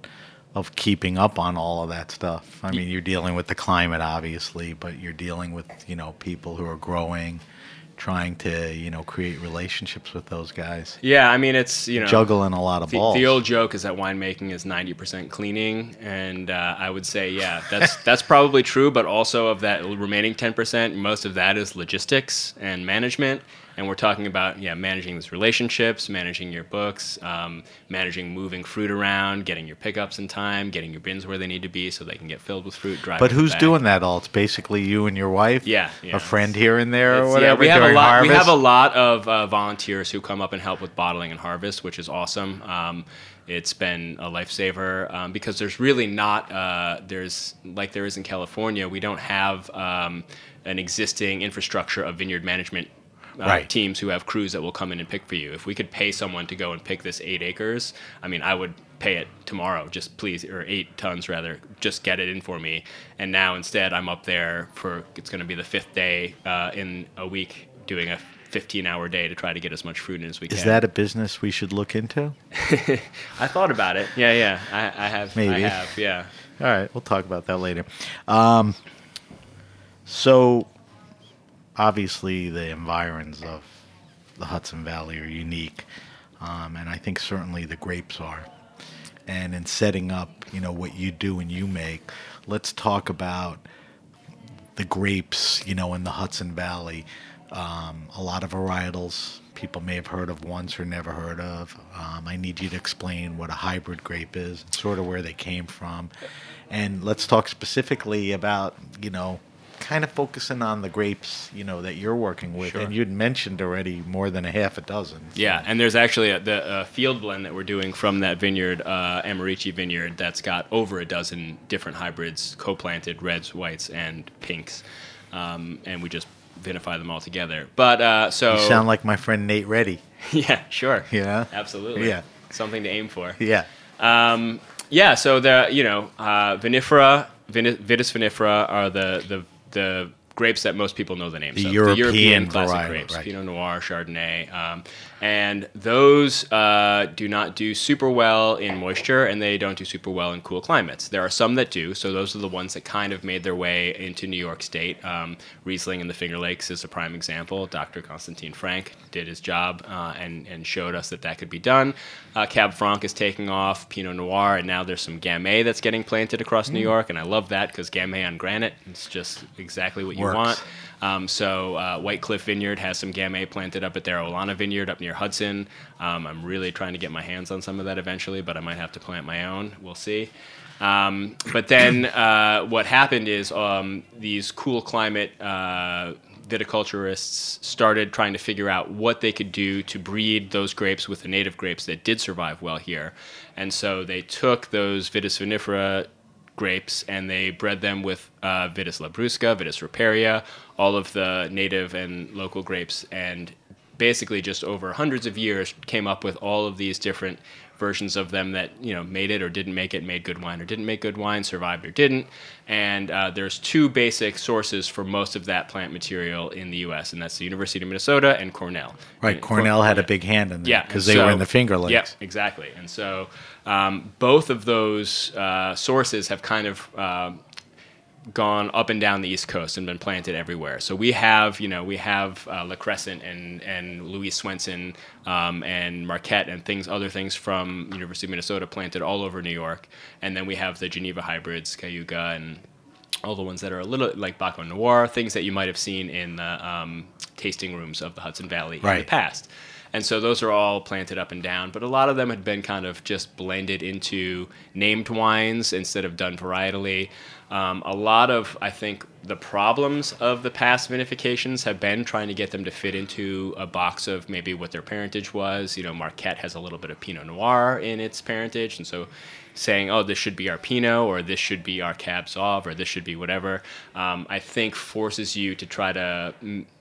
C: of keeping up on all of that stuff. I mean, you're dealing with the climate, obviously, but you're dealing with, people who are growing, trying to, create relationships with those guys.
D: Yeah, I mean, it's,
C: juggling a lot of balls.
D: The old joke is that winemaking is 90% cleaning, and I would say, yeah, that's probably true, but also of that remaining 10%, most of that is logistics and management. And we're talking about, managing those relationships, managing your books, managing moving fruit around, getting your pickups in time, getting your bins where they need to be so they can get filled with fruit.
C: But who's doing that all? It's basically you and your wife?
D: Yeah.
C: A friend here and there or whatever?
D: Yeah, we have
C: harvest?
D: a lot of volunteers who come up and help with bottling and harvest, which is awesome. It's been a lifesaver because there's really not, there's like there is in California, we don't have an existing infrastructure of vineyard management teams who have crews that will come in and pick for you. If we could pay someone to go and pick this 8 acres, I mean, I would pay it tomorrow, just please, or 8 tons rather, just get it in for me. And now instead I'm up there it's going to be the 5th day in a week doing a 15-hour day to try to get as much fruit in as we can.
C: Is that a business we should look into?
D: I thought about it. Yeah. I have.
C: Maybe.
D: I have, yeah.
C: All right, we'll talk about that later. So obviously the environs of the Hudson Valley are unique, and I think certainly the grapes are. And in setting up, what you do and you make, let's talk about the grapes, in the Hudson Valley. A lot of varietals people may have heard of once or never heard of. I need you to explain what a hybrid grape is, and sort of where they came from. And let's talk specifically about, kind of focusing on the grapes, that you're working with.
D: Sure.
C: And you'd mentioned already more than a half a dozen.
D: Yeah, and there's actually the field blend that we're doing from that vineyard, Amarici Vineyard, that's got over a dozen different hybrids, co-planted reds, whites, and pinks. And we just vinify them all together. But so
C: you sound like my friend Nate Reddy.
D: Yeah, sure.
C: Yeah,
D: absolutely.
C: Yeah,
D: something to aim for.
C: Yeah.
D: So the vinifera, Vitis vinifera are the grapes that most people know the names of.
C: European
D: the European classic
C: variety,
D: grapes,
C: right.
D: Pinot Noir, Chardonnay. And those do not do super well in moisture, and they don't do super well in cool climates. There are some that do, so those are the ones that kind of made their way into New York State. Riesling in the Finger Lakes is a prime example. Dr. Constantin Frank did his job and showed us that could be done. Cab Franc is taking off, Pinot Noir, and now there's some Gamay that's getting planted across New York, and I love that because Gamay on granite, it's just exactly what you want. So White Cliff Vineyard has some Gamay planted up at their Olana Vineyard up near Hudson. I'm really trying to get my hands on some of that eventually, but I might have to plant my own. We'll see. But then what happened is these cool climate viticulturists started trying to figure out what they could do to breed those grapes with the native grapes that did survive well here. And so they took those Vitis vinifera grapes and they bred them with Vitis labrusca, Vitis riparia, all of the native and local grapes, and basically just over hundreds of years came up with all of these different versions of them that made it or didn't make it, made good wine or didn't make good wine, survived or didn't. And there's 2 basic sources for most of that plant material in the U.S., and that's the University of Minnesota and Cornell.
C: Right,
D: and
C: Cornell had a big hand in that.
D: Yeah,
C: because they were in the Finger Lakes.
D: Yeah, exactly. And so both of those sources have kind of gone up and down the East Coast and been planted everywhere. So we have La Crescent and Louis Swenson and Marquette and other things from University of Minnesota planted all over New York. And then we have the Geneva hybrids, Cayuga, and all the ones that are a little like Baco Noir, things that you might have seen in the tasting rooms of the Hudson Valley in the past. And so those are all planted up and down, but a lot of them had been kind of just blended into named wines instead of done varietally. A lot of, I think, the problems of the past vinifications have been trying to get them to fit into a box of maybe what their parentage was. Marquette has a little bit of Pinot Noir in its parentage, and so saying, oh, this should be our Pinot, or this should be our Cab Sauv, or this should be whatever, I think forces you to try to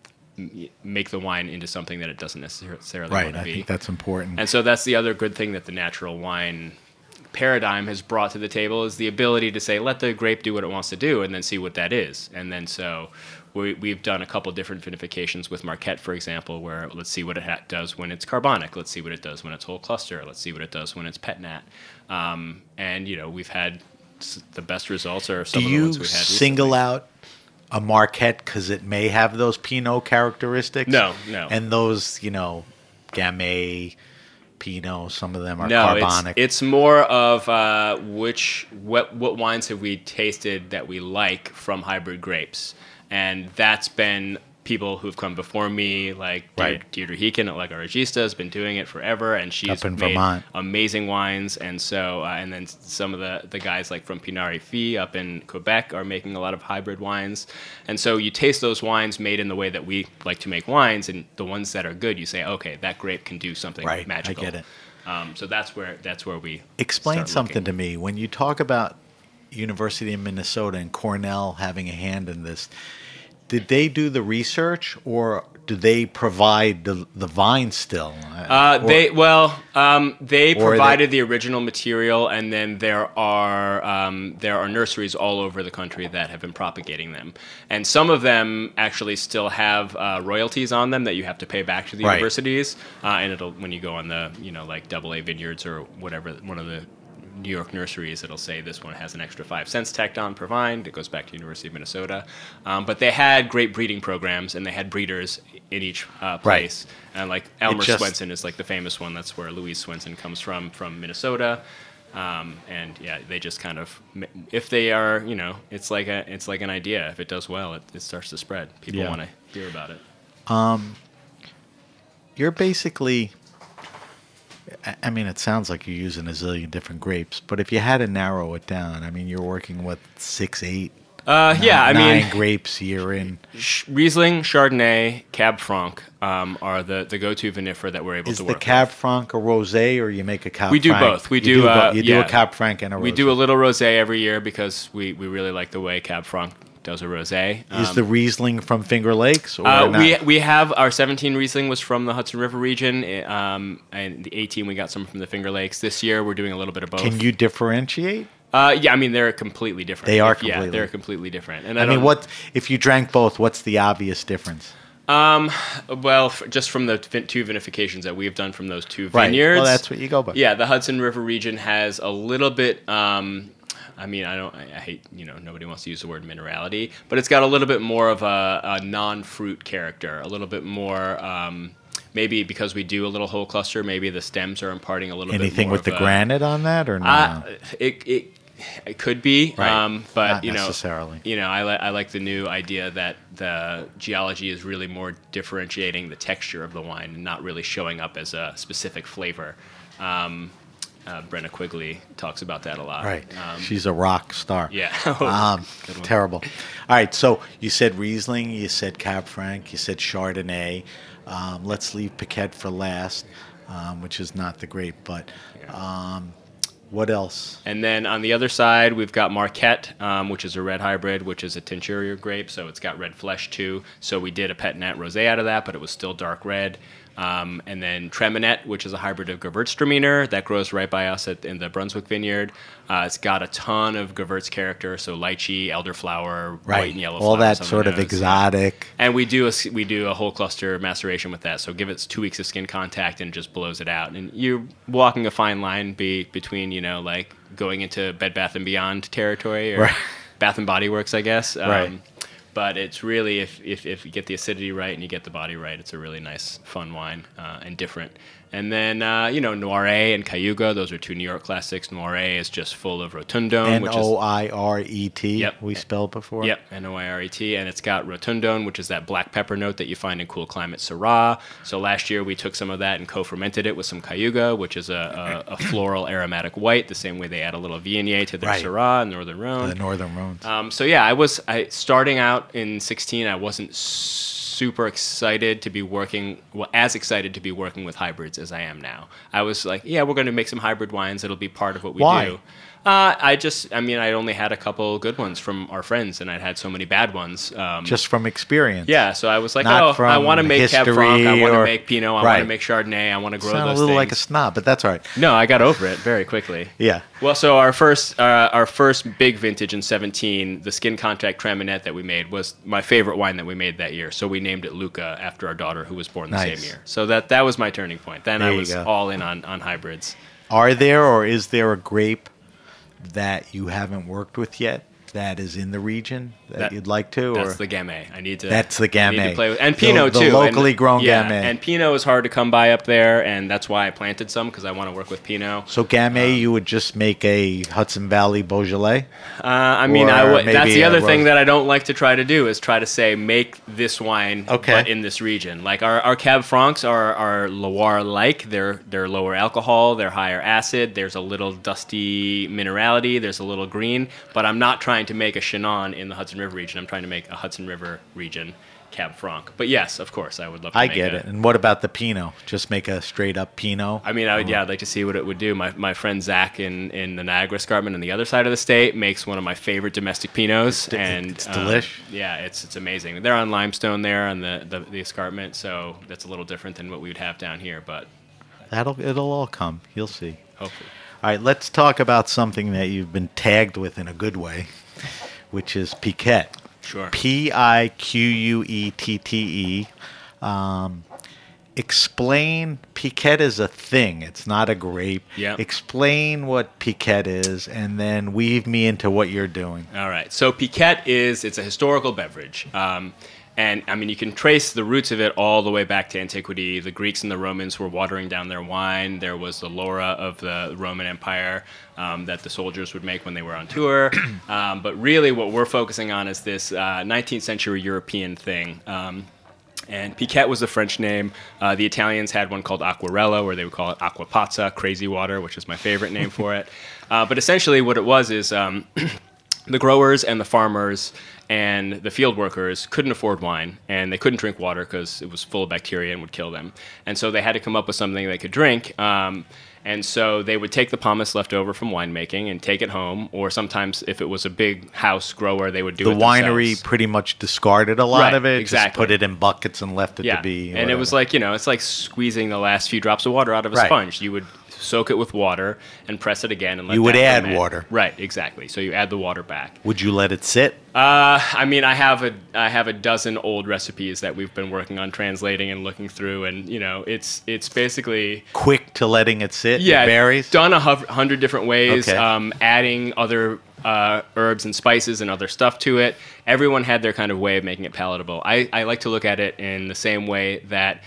D: make the wine into something that it doesn't necessarily want to be.
C: Right, I think that's important.
D: And so that's the other good thing that the natural wine paradigm has brought to the table is the ability to say, let the grape do what it wants to do, and then see what that is. And then so we've done a couple different vinifications with Marquette, for example, where let's see what it does when it's carbonic. Let's see what it does when it's whole cluster. Let's see what it does when it's pet nat. And, we've had the best results are some of the ones we had recently.
C: Do you single out a Marquette because it may have those Pinot characteristics?
D: No.
C: And those, Gamay, Pinot, some of them are carbonic.
D: It's more of what wines have we tasted that we like from hybrid grapes. And that's been people who've come before me, like Deirdre Heekin at La Garagista has been doing it forever, and she's made
C: Vermont.
D: Amazing wines. And so, and then some of the guys like from Pinard Fille up in Quebec are making a lot of hybrid wines. And so you taste those wines made in the way that we like to make wines, and the ones that are good, you say, okay, that grape can do something magical.
C: I get it.
D: So that's where we
C: explain
D: start
C: something
D: looking.
C: to me. When you talk about University of Minnesota and Cornell having a hand in this, did they do the research, or do they provide the vine still?
D: They provided the original material, and then there are nurseries all over the country that have been propagating them, and some of them actually still have royalties on them that you have to pay back to the universities, and it'll when you go on the like AA Vineyards or whatever one of the New York nurseries, it'll say this one has an extra 5 cents tacked on per vine. It goes back to University of Minnesota. But they had great breeding programs, and they had breeders in each place. And like Elmer Swenson is like the famous one. That's where Louise Swenson comes from Minnesota. And yeah, they just kind of, if they are, it's like an idea. If it does well, it starts to spread. People want to hear about it.
C: You're basically, I mean, it sounds like you're using a zillion different grapes, but if you had to narrow it down, I mean, you're working with 6, 8, 9 grapes year in.
D: Riesling, Chardonnay, Cab Franc are the go-to vinifera that we're able to work with.
C: Is the Cab Franc a rosé, or you make a Cab Franc?
D: We do both. We do
C: a Cab Franc and a rosé.
D: We do a little rosé every year because we really like the way Cab Franc does a rosé.
C: Is the Riesling from Finger Lakes? Or not?
D: We have our 17 Riesling was from the Hudson River region, and the 18 we got some from the Finger Lakes. This year we're doing a little bit of both.
C: Can you differentiate?
D: Yeah, I mean they're completely different.
C: They are completely.
D: Yeah, they're completely different. And
C: I mean, if you drank both? What's the obvious difference?
D: Well, just from the 2 vinifications that we've done from those 2 vineyards.
C: Well, that's what you go by.
D: Yeah, the Hudson River region has a little bit. I mean, I hate, nobody wants to use the word minerality, but it's got a little bit more of a non-fruit character, a little bit more, maybe because we do a little whole cluster, maybe the stems are imparting a little bit more.
C: Anything with the granite on that, or no?
D: It could be,
C: right.
D: But
C: not necessarily.
D: I like the new idea that the geology is really more differentiating the texture of the wine and not really showing up as a specific flavor. Brenna Quigley talks about that a lot.
C: Right. She's a rock star.
D: Yeah.
C: Terrible. All right. So you said Riesling, you said Cab Franc, you said Chardonnay. Let's leave Piquette for last, which is not the grape, but what else?
D: And then on the other side, we've got Marquette, which is a red hybrid, which is a Teinturier grape, so it's got red flesh too. So we did a Pet Nat Rosé out of that, but it was still dark red. And then Treminette, which is a hybrid of Gewürztraminer that grows right by us in the Brunswick vineyard. It's got a ton of Gewürz character, so lychee, elderflower, white and yellow
C: all
D: flowers
C: that sort of exotic.
D: And we do a whole cluster maceration with that. So give it 2 weeks of skin contact and it just blows it out. And you're walking a fine line between like going into Bed Bath & Beyond territory or Bath & Body Works, I guess.
C: Right.
D: But it's really, if you get the acidity right and you get the body right, it's a really nice, fun wine and different. And then, Noiret and Cayuga, those are 2 New York classics. Noiret is just full of Rotundone.
C: Noiret.
D: Yep.
C: We spelled before.
D: Yep, Noiret. And it's got Rotundone, which is that black pepper note that you find in cool climate Syrah. So last year we took some of that and co-fermented it with some Cayuga, which is a floral aromatic white, the same way they add a little Viognier to their Syrah and Northern Rhone.
C: The Northern Rhone.
D: So yeah, I starting out in 16, I wasn't super excited to be as excited to be working with hybrids as I am now. I was like, yeah, we're going to make some hybrid wines. It'll be part of what we do. I only had a couple good ones from our friends, and I'd had so many bad ones.
C: Just from experience.
D: Yeah, so I was like,
C: Not
D: I want to make Cab Franc, I want to make Pinot, I want
C: Right.
D: to make Chardonnay, I want to grow
C: Sound
D: those
C: a little
D: things.
C: like a snob, but that's all right.
D: No, I got over it very quickly.
C: Yeah.
D: Well, so our first big vintage in 2017, the Skin Contact Traminette that we made was my favorite wine that we made that year. So we named it Luca after our daughter, who was born the
C: Nice.
D: same year. So that was my turning point. Then
C: There
D: I
C: you
D: was
C: go.
D: all in on hybrids.
C: Are there or is there a grape that you haven't worked with yet that is in the region that you'd like to?
D: That's
C: or
D: the Gamay. I need to.
C: That's the
D: I need
C: Gamay.
D: to play with, and Pinot
C: The
D: too.
C: locally
D: and,
C: grown
D: yeah,
C: Gamay.
D: And Pinot is hard to come by up there, and that's why I planted some because I want to work with Pinot.
C: So Gamay, you would just make a Hudson Valley Beaujolais?
D: Or
C: maybe
D: that's the
C: a
D: other thing
C: rose-
D: that I don't like to try to do is try to say make this wine,
C: Okay.
D: but in this region. Like our Cab Francs are Loire-like. They're lower alcohol. They're higher acid. There's a little dusty minerality. There's a little green. But I'm not trying to make a Chenin in the Hudson River region. I'm trying to make a Hudson River region Cab Franc. But yes, of course, I would love to
C: I
D: make
C: get it. And what about the Pinot? Just make a straight up Pinot?
D: I mean, I'd like to see what it would do. My friend Zach in the Niagara Escarpment on the other side of the state makes one of my favorite domestic Pinots, and
C: it's delish.
D: Yeah, it's amazing. They're on limestone there on the escarpment, so that's a little different than what we would have down here, but
C: It'll all come. You'll see.
D: hopefully.
C: All right, let's talk about something that you've been tagged with in a good way, which is Piquette.
D: Sure.
C: Piquette. Explain, Piquette is a thing. It's not a grape.
D: Yeah.
C: Explain what Piquette is, and then weave me into what you're doing.
D: All right. So Piquette it's a historical beverage. And I mean, you can trace the roots of it all the way back to antiquity. The Greeks and the Romans were watering down their wine. There was the Laura of the Roman Empire that the soldiers would make when they were on tour. But really what we're focusing on is this 19th century European thing. And Piquette was the French name. The Italians had one called Acquarella, or they would call it Acqua Pazza, crazy water, which is my favorite name for it. But essentially what it was is the growers and the farmers and the field workers couldn't afford wine, and they couldn't drink water because it was full of bacteria and would kill them. And so they had to come up with something they could drink. And so they would take the pomace left over from winemaking and take it home, or sometimes if it was a big house grower, they would do
C: The
D: it
C: winery
D: themselves.
C: pretty much discarded a lot
D: Right,
C: of it,
D: exactly.
C: just put it in buckets and left it
D: Yeah,
C: to be.
D: and it
C: whatever.
D: was like, it's like squeezing the last few drops of water out of a
C: Right.
D: sponge. You would soak it with water and press it again and let
C: You would
D: that
C: add
D: ferment.
C: water.
D: Right, exactly. So you add the water back.
C: Would you let it sit?
D: I mean, I have a dozen old recipes that we've been working on translating and looking through, and it's basically
C: Quick to letting it sit?
D: yeah,
C: It varies?
D: done 100 different ways.
C: Okay.
D: Adding other herbs and spices and other stuff to it. Everyone had their kind of way of making it palatable. I like to look at it in the same way that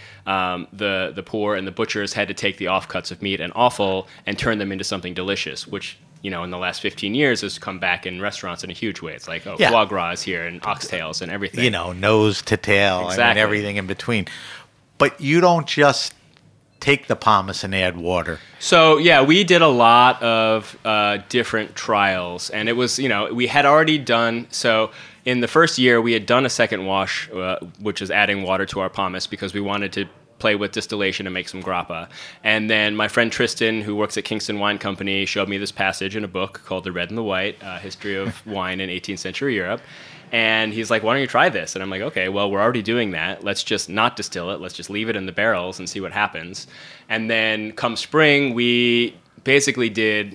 D: the poor and the butchers had to take the offcuts of meat and offal and turn them into something delicious, which in the last 15 years has come back in restaurants in a huge way. It's like,
C: Yeah.
D: foie gras is here and oxtails and everything.
C: Nose to tail, I mean,
D: Exactly.
C: everything in between. But you don't just take the pomace and add water.
D: So yeah, we did a lot of different trials, and it was we had already done so. In the first year, we had done a second wash, which is adding water to our pomace because we wanted to play with distillation and make some grappa. And then my friend Tristan, who works at Kingston Wine Company, showed me this passage in a book called The Red and the White, History of Wine in 18th Century Europe. And he's like, why don't you try this? And I'm like, okay, well, we're already doing that. Let's just not distill it. Let's just leave it in the barrels and see what happens. And then come spring, we basically did,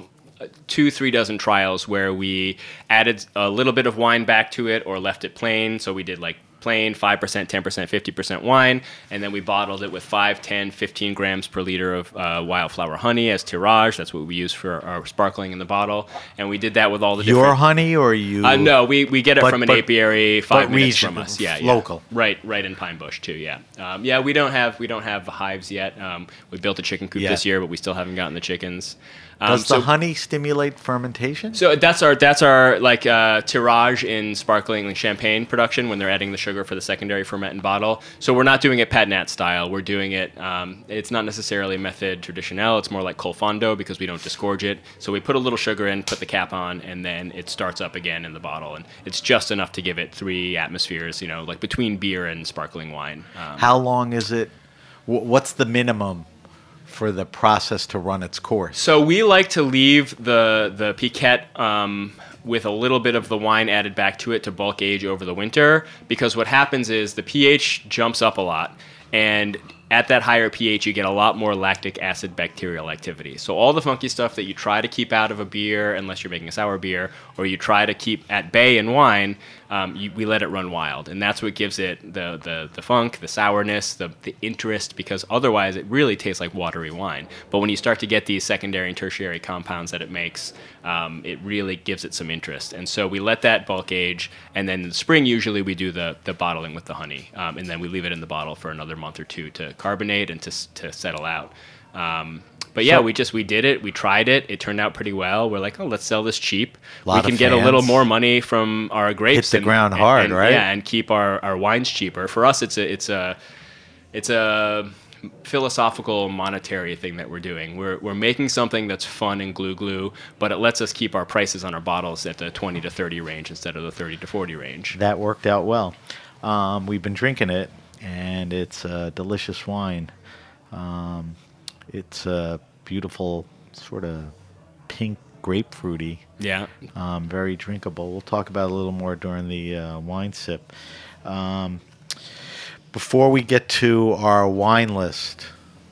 D: 2-3 dozen trials where we added a little bit of wine back to it or left it plain. So we did like plain 5%, 10%, 50% wine, and then we bottled it with 5, 10, 15 grams per liter of wildflower honey as tirage. That's what we use for our sparkling in the bottle, and we did that with all the
C: Your
D: different...
C: honey or you?
D: No, we get it
C: But-
D: from an
C: but-
D: apiary 5
C: but
D: minutes
C: region-
D: from us. Yeah,
C: local.
D: Right in Pine Bush too. Yeah, we don't have hives yet. We built a chicken coop
C: Yeah.
D: this year, but we still haven't gotten the chickens.
C: Does the honey stimulate fermentation?
D: So that's our like tirage in sparkling champagne production when they're adding the sugar for the secondary ferment and bottle. So we're not doing it Pet Nat style. We're doing it. It's not necessarily method traditionnel. It's more like col fondo because we don't disgorge it. So we put a little sugar in, put the cap on, and then it starts up again in the bottle, and it's just enough to give it 3 atmospheres. Like between beer and sparkling wine.
C: How long is it? What's the minimum for the process to run its course?
D: So we like to leave the piquette with a little bit of the wine added back to it to bulk age over the winter, because what happens is the pH jumps up a lot, and at that higher pH, you get a lot more lactic acid bacterial activity. So all the funky stuff that you try to keep out of a beer, unless you're making a sour beer, or you try to keep at bay in wine, we let it run wild. And that's what gives it the funk, the sourness, the interest, because otherwise it really tastes like watery wine. But when you start to get these secondary and tertiary compounds that it makes, it really gives it some interest. And so we let that bulk age, and then in the spring, usually we do the bottling with the honey. And then we leave it in the bottle for another month or two to carbonate and to settle out. But yeah, we did it. We tried it. It turned out pretty well. We're like, let's sell this cheap. We can get a little more money from our grapes.
C: Hit the ground hard, right?
D: Yeah, and keep our wines cheaper. For us, it's a philosophical, monetary thing that we're doing. We're making something that's fun and glue, but it lets us keep our prices on our bottles at the 20 to 30 range instead of the 30 to 40 range.
C: That worked out well. We've been drinking it, and it's a delicious wine. It's a beautiful sort of pink grapefruity.
D: Yeah.
C: Very drinkable. We'll talk about it a little more during the wine sip. Before we get to our wine list,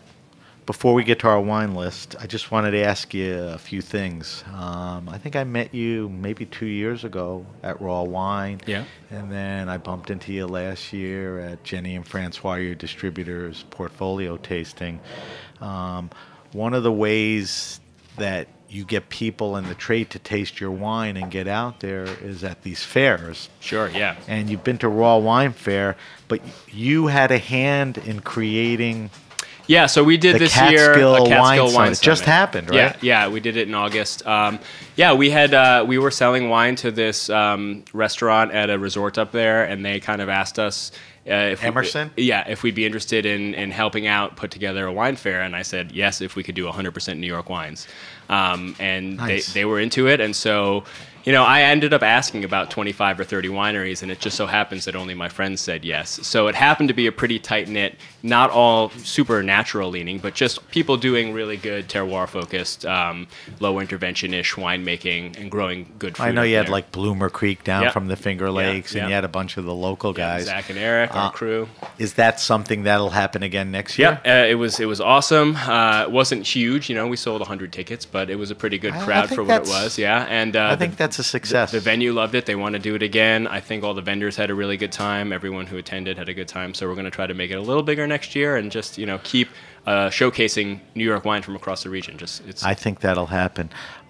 C: I just wanted to ask you a few things. I think I met you maybe 2 years ago at Raw Wine.
D: Yeah.
C: And then I bumped into you last year at Jenny and Francois, your distributors' portfolio tasting. One of the ways that you get people in the trade to taste your wine and get out there is at these fairs.
D: Sure, yeah.
C: And you've been to Raw Wine Fair, but you had a hand in creating...
D: Yeah, so we did this year a Catskill Wine
C: It just happened, right?
D: Yeah, we did it in August. We were selling wine to this restaurant at a resort up there, and they kind of asked us
C: Emerson?
D: If we'd be interested in helping out put together a wine fair, and I said yes if we could do 100% New York wines, and
C: nice.
D: they were into it, and so. I ended up asking about 25 or 30 wineries, and it just so happens that only my friends said yes. So it happened to be a pretty tight-knit, not all super natural leaning, but just people doing really good terroir-focused, low intervention-ish winemaking and growing good food.
C: I know you had
D: there.
C: like Bloomer Creek down from the Finger Lakes, and you had a bunch of the local guys.
D: Zach and Eric, our crew.
C: Is that something that'll happen again next year?
D: Yeah, it was awesome. It wasn't huge, we sold 100 tickets, but it was a pretty good crowd for what it was. Yeah, and
C: I think that's a success.
D: The venue loved it. They want to do it again. I think all the vendors had a really good time. Everyone who attended had a good time. So we're going to try to make it a little bigger next year and just keep showcasing New York wine from across the region.
C: I think that'll happen.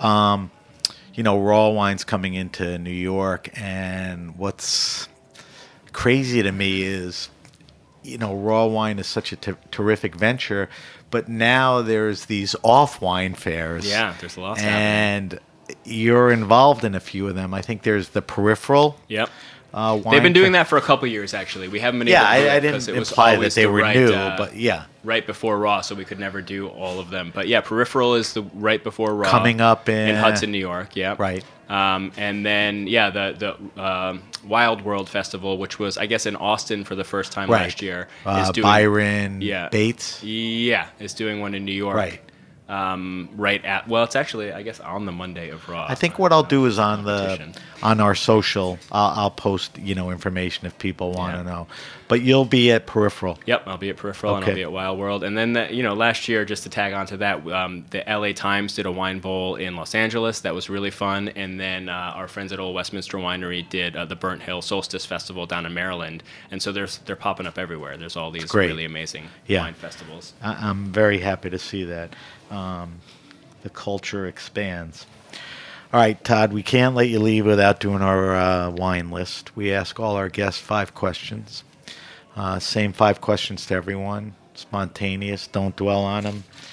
C: Raw Wine's coming into New York, and what's crazy to me is, Raw Wine is such a terrific venture, but now there's these off wine fairs.
D: Yeah, there's lots
C: and
D: happening.
C: You're involved in a few of them. I think there's the Peripheral.
D: Yep.
C: Wine
D: They've been doing that for a couple years, actually. We haven't been able to do it
C: I
D: because
C: didn't
D: it was
C: imply
D: always
C: that they were new, but
D: right before Raw, so we could never do all of them. But yeah, Peripheral is the right before Raw.
C: Coming up in
D: Hudson, New York. Yeah.
C: Right.
D: And then the Wild World Festival, which was I guess in Austin for the first time last year, is doing
C: Byron Bates.
D: Yeah, is doing one in New York.
C: Right.
D: It's actually I guess on the Monday of Raw.
C: I think what I'll do is on our social, I'll post information if people want to know. But you'll be at Peripheral.
D: Yep, I'll be at Peripheral and I'll be at Wild World. And then last year, just to tag on to that, the LA Times did a wine bowl in Los Angeles that was really fun. And then our friends at Old Westminster Winery did the Burnt Hill Solstice Festival down in Maryland. And so they're popping up everywhere. There's all these really amazing wine festivals.
C: I'm very happy to see that. The culture expands. All right, Todd, we can't let you leave without doing our wine list. We ask all our guests 5 questions. Same 5 questions to everyone. Spontaneous. Don't dwell on them.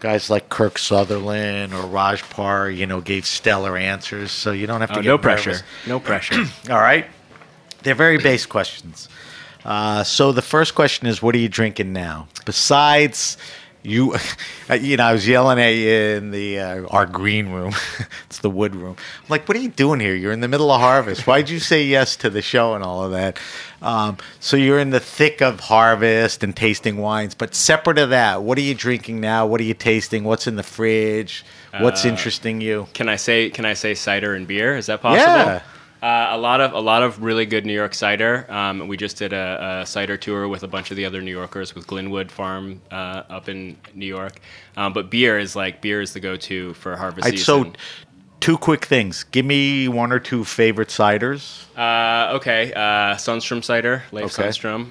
C: Guys like Kirk Sutherland or Raj Parr, gave stellar answers, so you don't have to get
D: no
C: nervous.
D: pressure. No pressure.
C: All right. They're very base questions. So the first question is, what are you drinking now? Besides you, I was yelling at you in the our green room. It's the wood room. I'm like, what are you doing here? You're in the middle of harvest. Why'd you say yes to the show and all of that? So you're in the thick of harvest and tasting wines. But separate of that, what are you drinking now? What are you tasting? What's in the fridge? What's interesting you?
D: Can I say cider and beer? Is that possible?
C: Yeah.
D: A lot of really good New York cider. We just did a cider tour with a bunch of the other New Yorkers with Glenwood Farm up in New York. But beer is the go-to for harvest season.
C: So, two quick things. Give me one or two favorite ciders.
D: Okay. Sundstrom cider, Leif Sundstrom.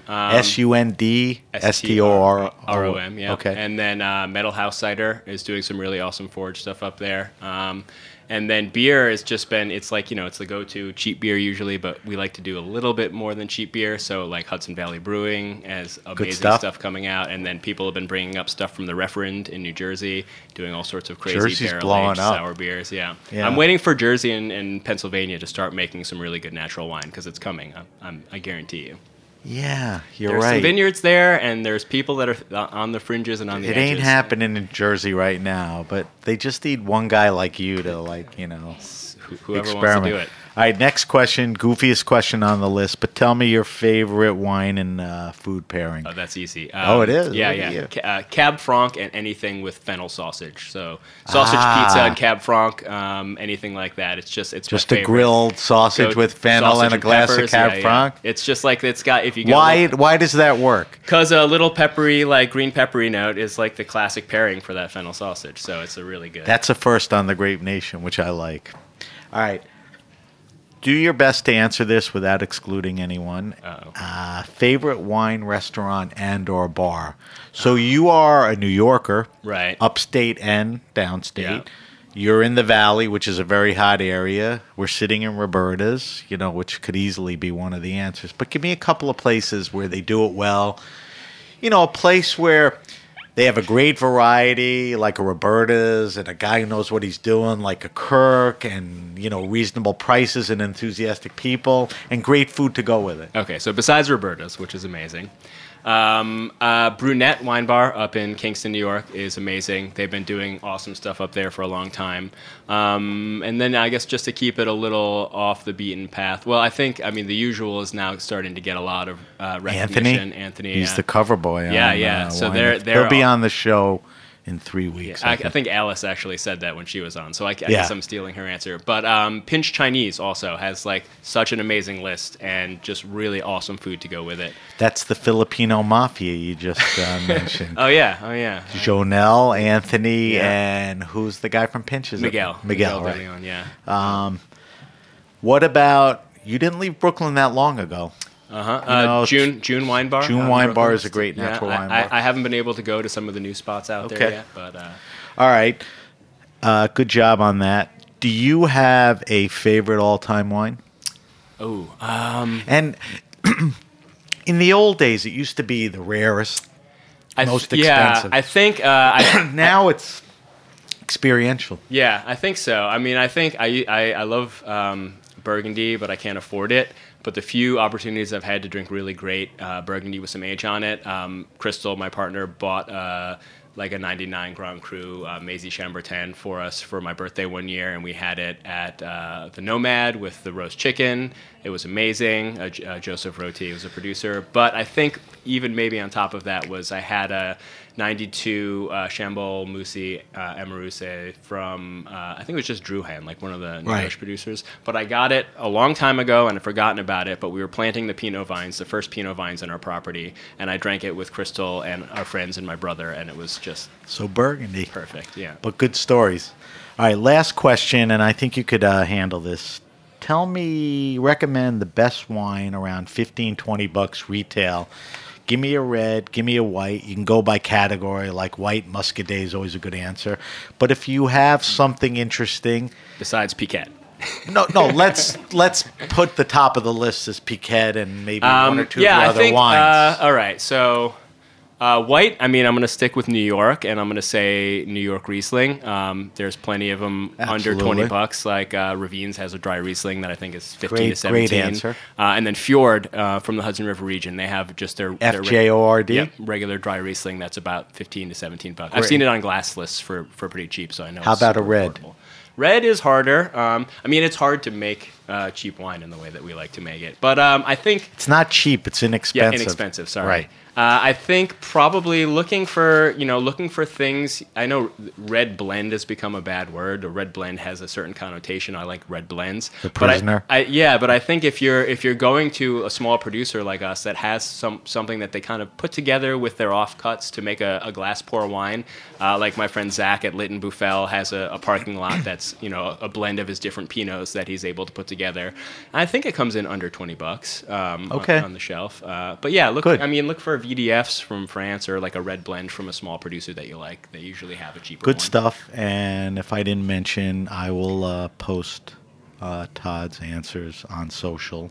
C: SUNDSTOROM.
D: Yeah.
C: Okay.
D: And then Metal House cider is doing some really awesome forage stuff up there. And then beer has just been, it's the go-to cheap beer usually, but we like to do a little bit more than cheap beer. So like Hudson Valley Brewing has amazing stuff coming out. And then people have been bringing up stuff from the Referend in New Jersey, doing all sorts of crazy barrel-aged sour beers. Yeah. I'm waiting for Jersey and Pennsylvania to start making some really good natural wine because it's coming. I guarantee you.
C: Yeah,
D: there's
C: right.
D: Some vineyards there, and there's people that are on the fringes and on the edges.
C: It ain't happening in Jersey right now, but they just need one guy like you to,
D: whoever
C: experiment.
D: wants to do it.
C: All right, next question, goofiest question on the list, but tell me your favorite wine and food pairing.
D: Oh, that's easy.
C: It is?
D: Yeah. Cab Franc and anything with fennel sausage. So sausage pizza and Cab Franc, anything like that. It's just
C: a grilled sausage with fennel and a glass
D: peppers,
C: of Cab Franc.
D: It's just like it's got if you get
C: why does that work?
D: Because a little peppery, green peppery note is like the classic pairing for that fennel sausage. So it's a really good.
C: That's a first on the Grape Nation, which I like. All right. Do your best to answer this without excluding anyone. Favorite wine restaurant and or bar. So you are a New Yorker,
D: right?
C: Upstate and downstate.
D: Yeah.
C: You're in the Valley, which is a very hot area. We're sitting in Roberta's, which could easily be one of the answers. But give me a couple of places where they do it well. A place where they have a great variety, like a Roberta's, and a guy who knows what he's doing, like a Kirk, and reasonable prices and enthusiastic people, and great food to go with it.
D: Okay, so besides Roberta's, which is amazing, Brunette Wine Bar up in Kingston, New York is amazing. They've been doing awesome stuff up there for a long time. And then I guess just to keep it a little off the beaten path, well, the usual is now starting to get a lot of recognition. Anthony,
C: he's the cover boy.
D: Yeah. So
C: they'll be on the show in 3 weeks.
D: I think Alice actually said that when she was on, so I guess I'm stealing her answer. But Pinch Chinese also has such an amazing list and just really awesome food to go with it.
C: That's the Filipino mafia you just mentioned.
D: Oh yeah.
C: Jonelle, Anthony, and who's the guy from Pinch?
D: Miguel,
C: right?
D: Leon, yeah.
C: What about, you didn't leave Brooklyn that long ago.
D: June Wine Bar.
C: June Wine Bar is a great natural wine bar.
D: I haven't been able to go to some of the new spots out there yet, but
C: all right. Good job on that. Do you have a favorite all-time wine? And in the old days, it used to be the rarest, most expensive.
D: Yeah, I think
C: now it's experiential.
D: Yeah, I think so. I think I love Burgundy, but I can't afford it. But the few opportunities I've had to drink really great Burgundy with some age on it, Crystal, my partner, bought a 99 Grand Cru Maisie Chambertin for us for my birthday one year, and we had it at the Nomad with the roast chicken. It was amazing. Joseph Roti was a producer. But I think even maybe on top of that was I had a 92 Chambol Moussi Amaruse from, I think it was just Druhan, one of the English producers. But I got it a long time ago and I'd forgotten about it, but we were planting the Pinot vines, the first Pinot vines on our property, and I drank it with Crystal and our friends and my brother, and it was just...
C: So Burgundy.
D: Perfect, yeah.
C: But good stories. All right, last question, and I think you could handle this. Recommend the best wine around $15-20 retail. Give me a red, give me a white. You can go by category, like white Muscadet is always a good answer. But if you have something interesting...
D: Besides Piquet.
C: No, let's put the top of the list as Piquet and maybe one or two other wines.
D: All right, so White, I mean, I'm going to stick with New York, and I'm going to say New York Riesling. There's plenty of them under
C: Absolutely.
D: $20. Like Ravines has a dry Riesling that I think is 15 to
C: Great
D: 17.
C: answer.
D: And then Fjord from the Hudson River region, they have just their
C: FJORD?
D: Yep, regular dry Riesling that's about 15 to 17 bucks. I've seen it on glass lists for pretty cheap, so I know.
C: How
D: it's
C: about a
D: super
C: red?
D: affordable. Red is harder. I mean, it's hard to make cheap wine in the way that we like to make it. But I think...
C: It's not cheap. It's inexpensive.
D: Yeah, inexpensive. Sorry.
C: Right.
D: I think probably looking for things. I know red blend has become a bad word. A red blend has a certain connotation. I like red blends.
C: The prisoner.
D: But I think if you're going to a small producer like us that has something that they kind of put together with their offcuts to make a glass pour wine, like my friend Zach at Lytton Buffel has a parking lot that's a blend of his different Pinots that he's able to put together. I think it comes in under $20.
C: Okay.
D: On the shelf. But yeah, look.
C: Good.
D: I mean, look for VDFs from France or like a red blend from a small producer that you like. They usually have a cheaper
C: Good
D: one.
C: stuff. And if I didn't mention, I will post Todd's answers on social.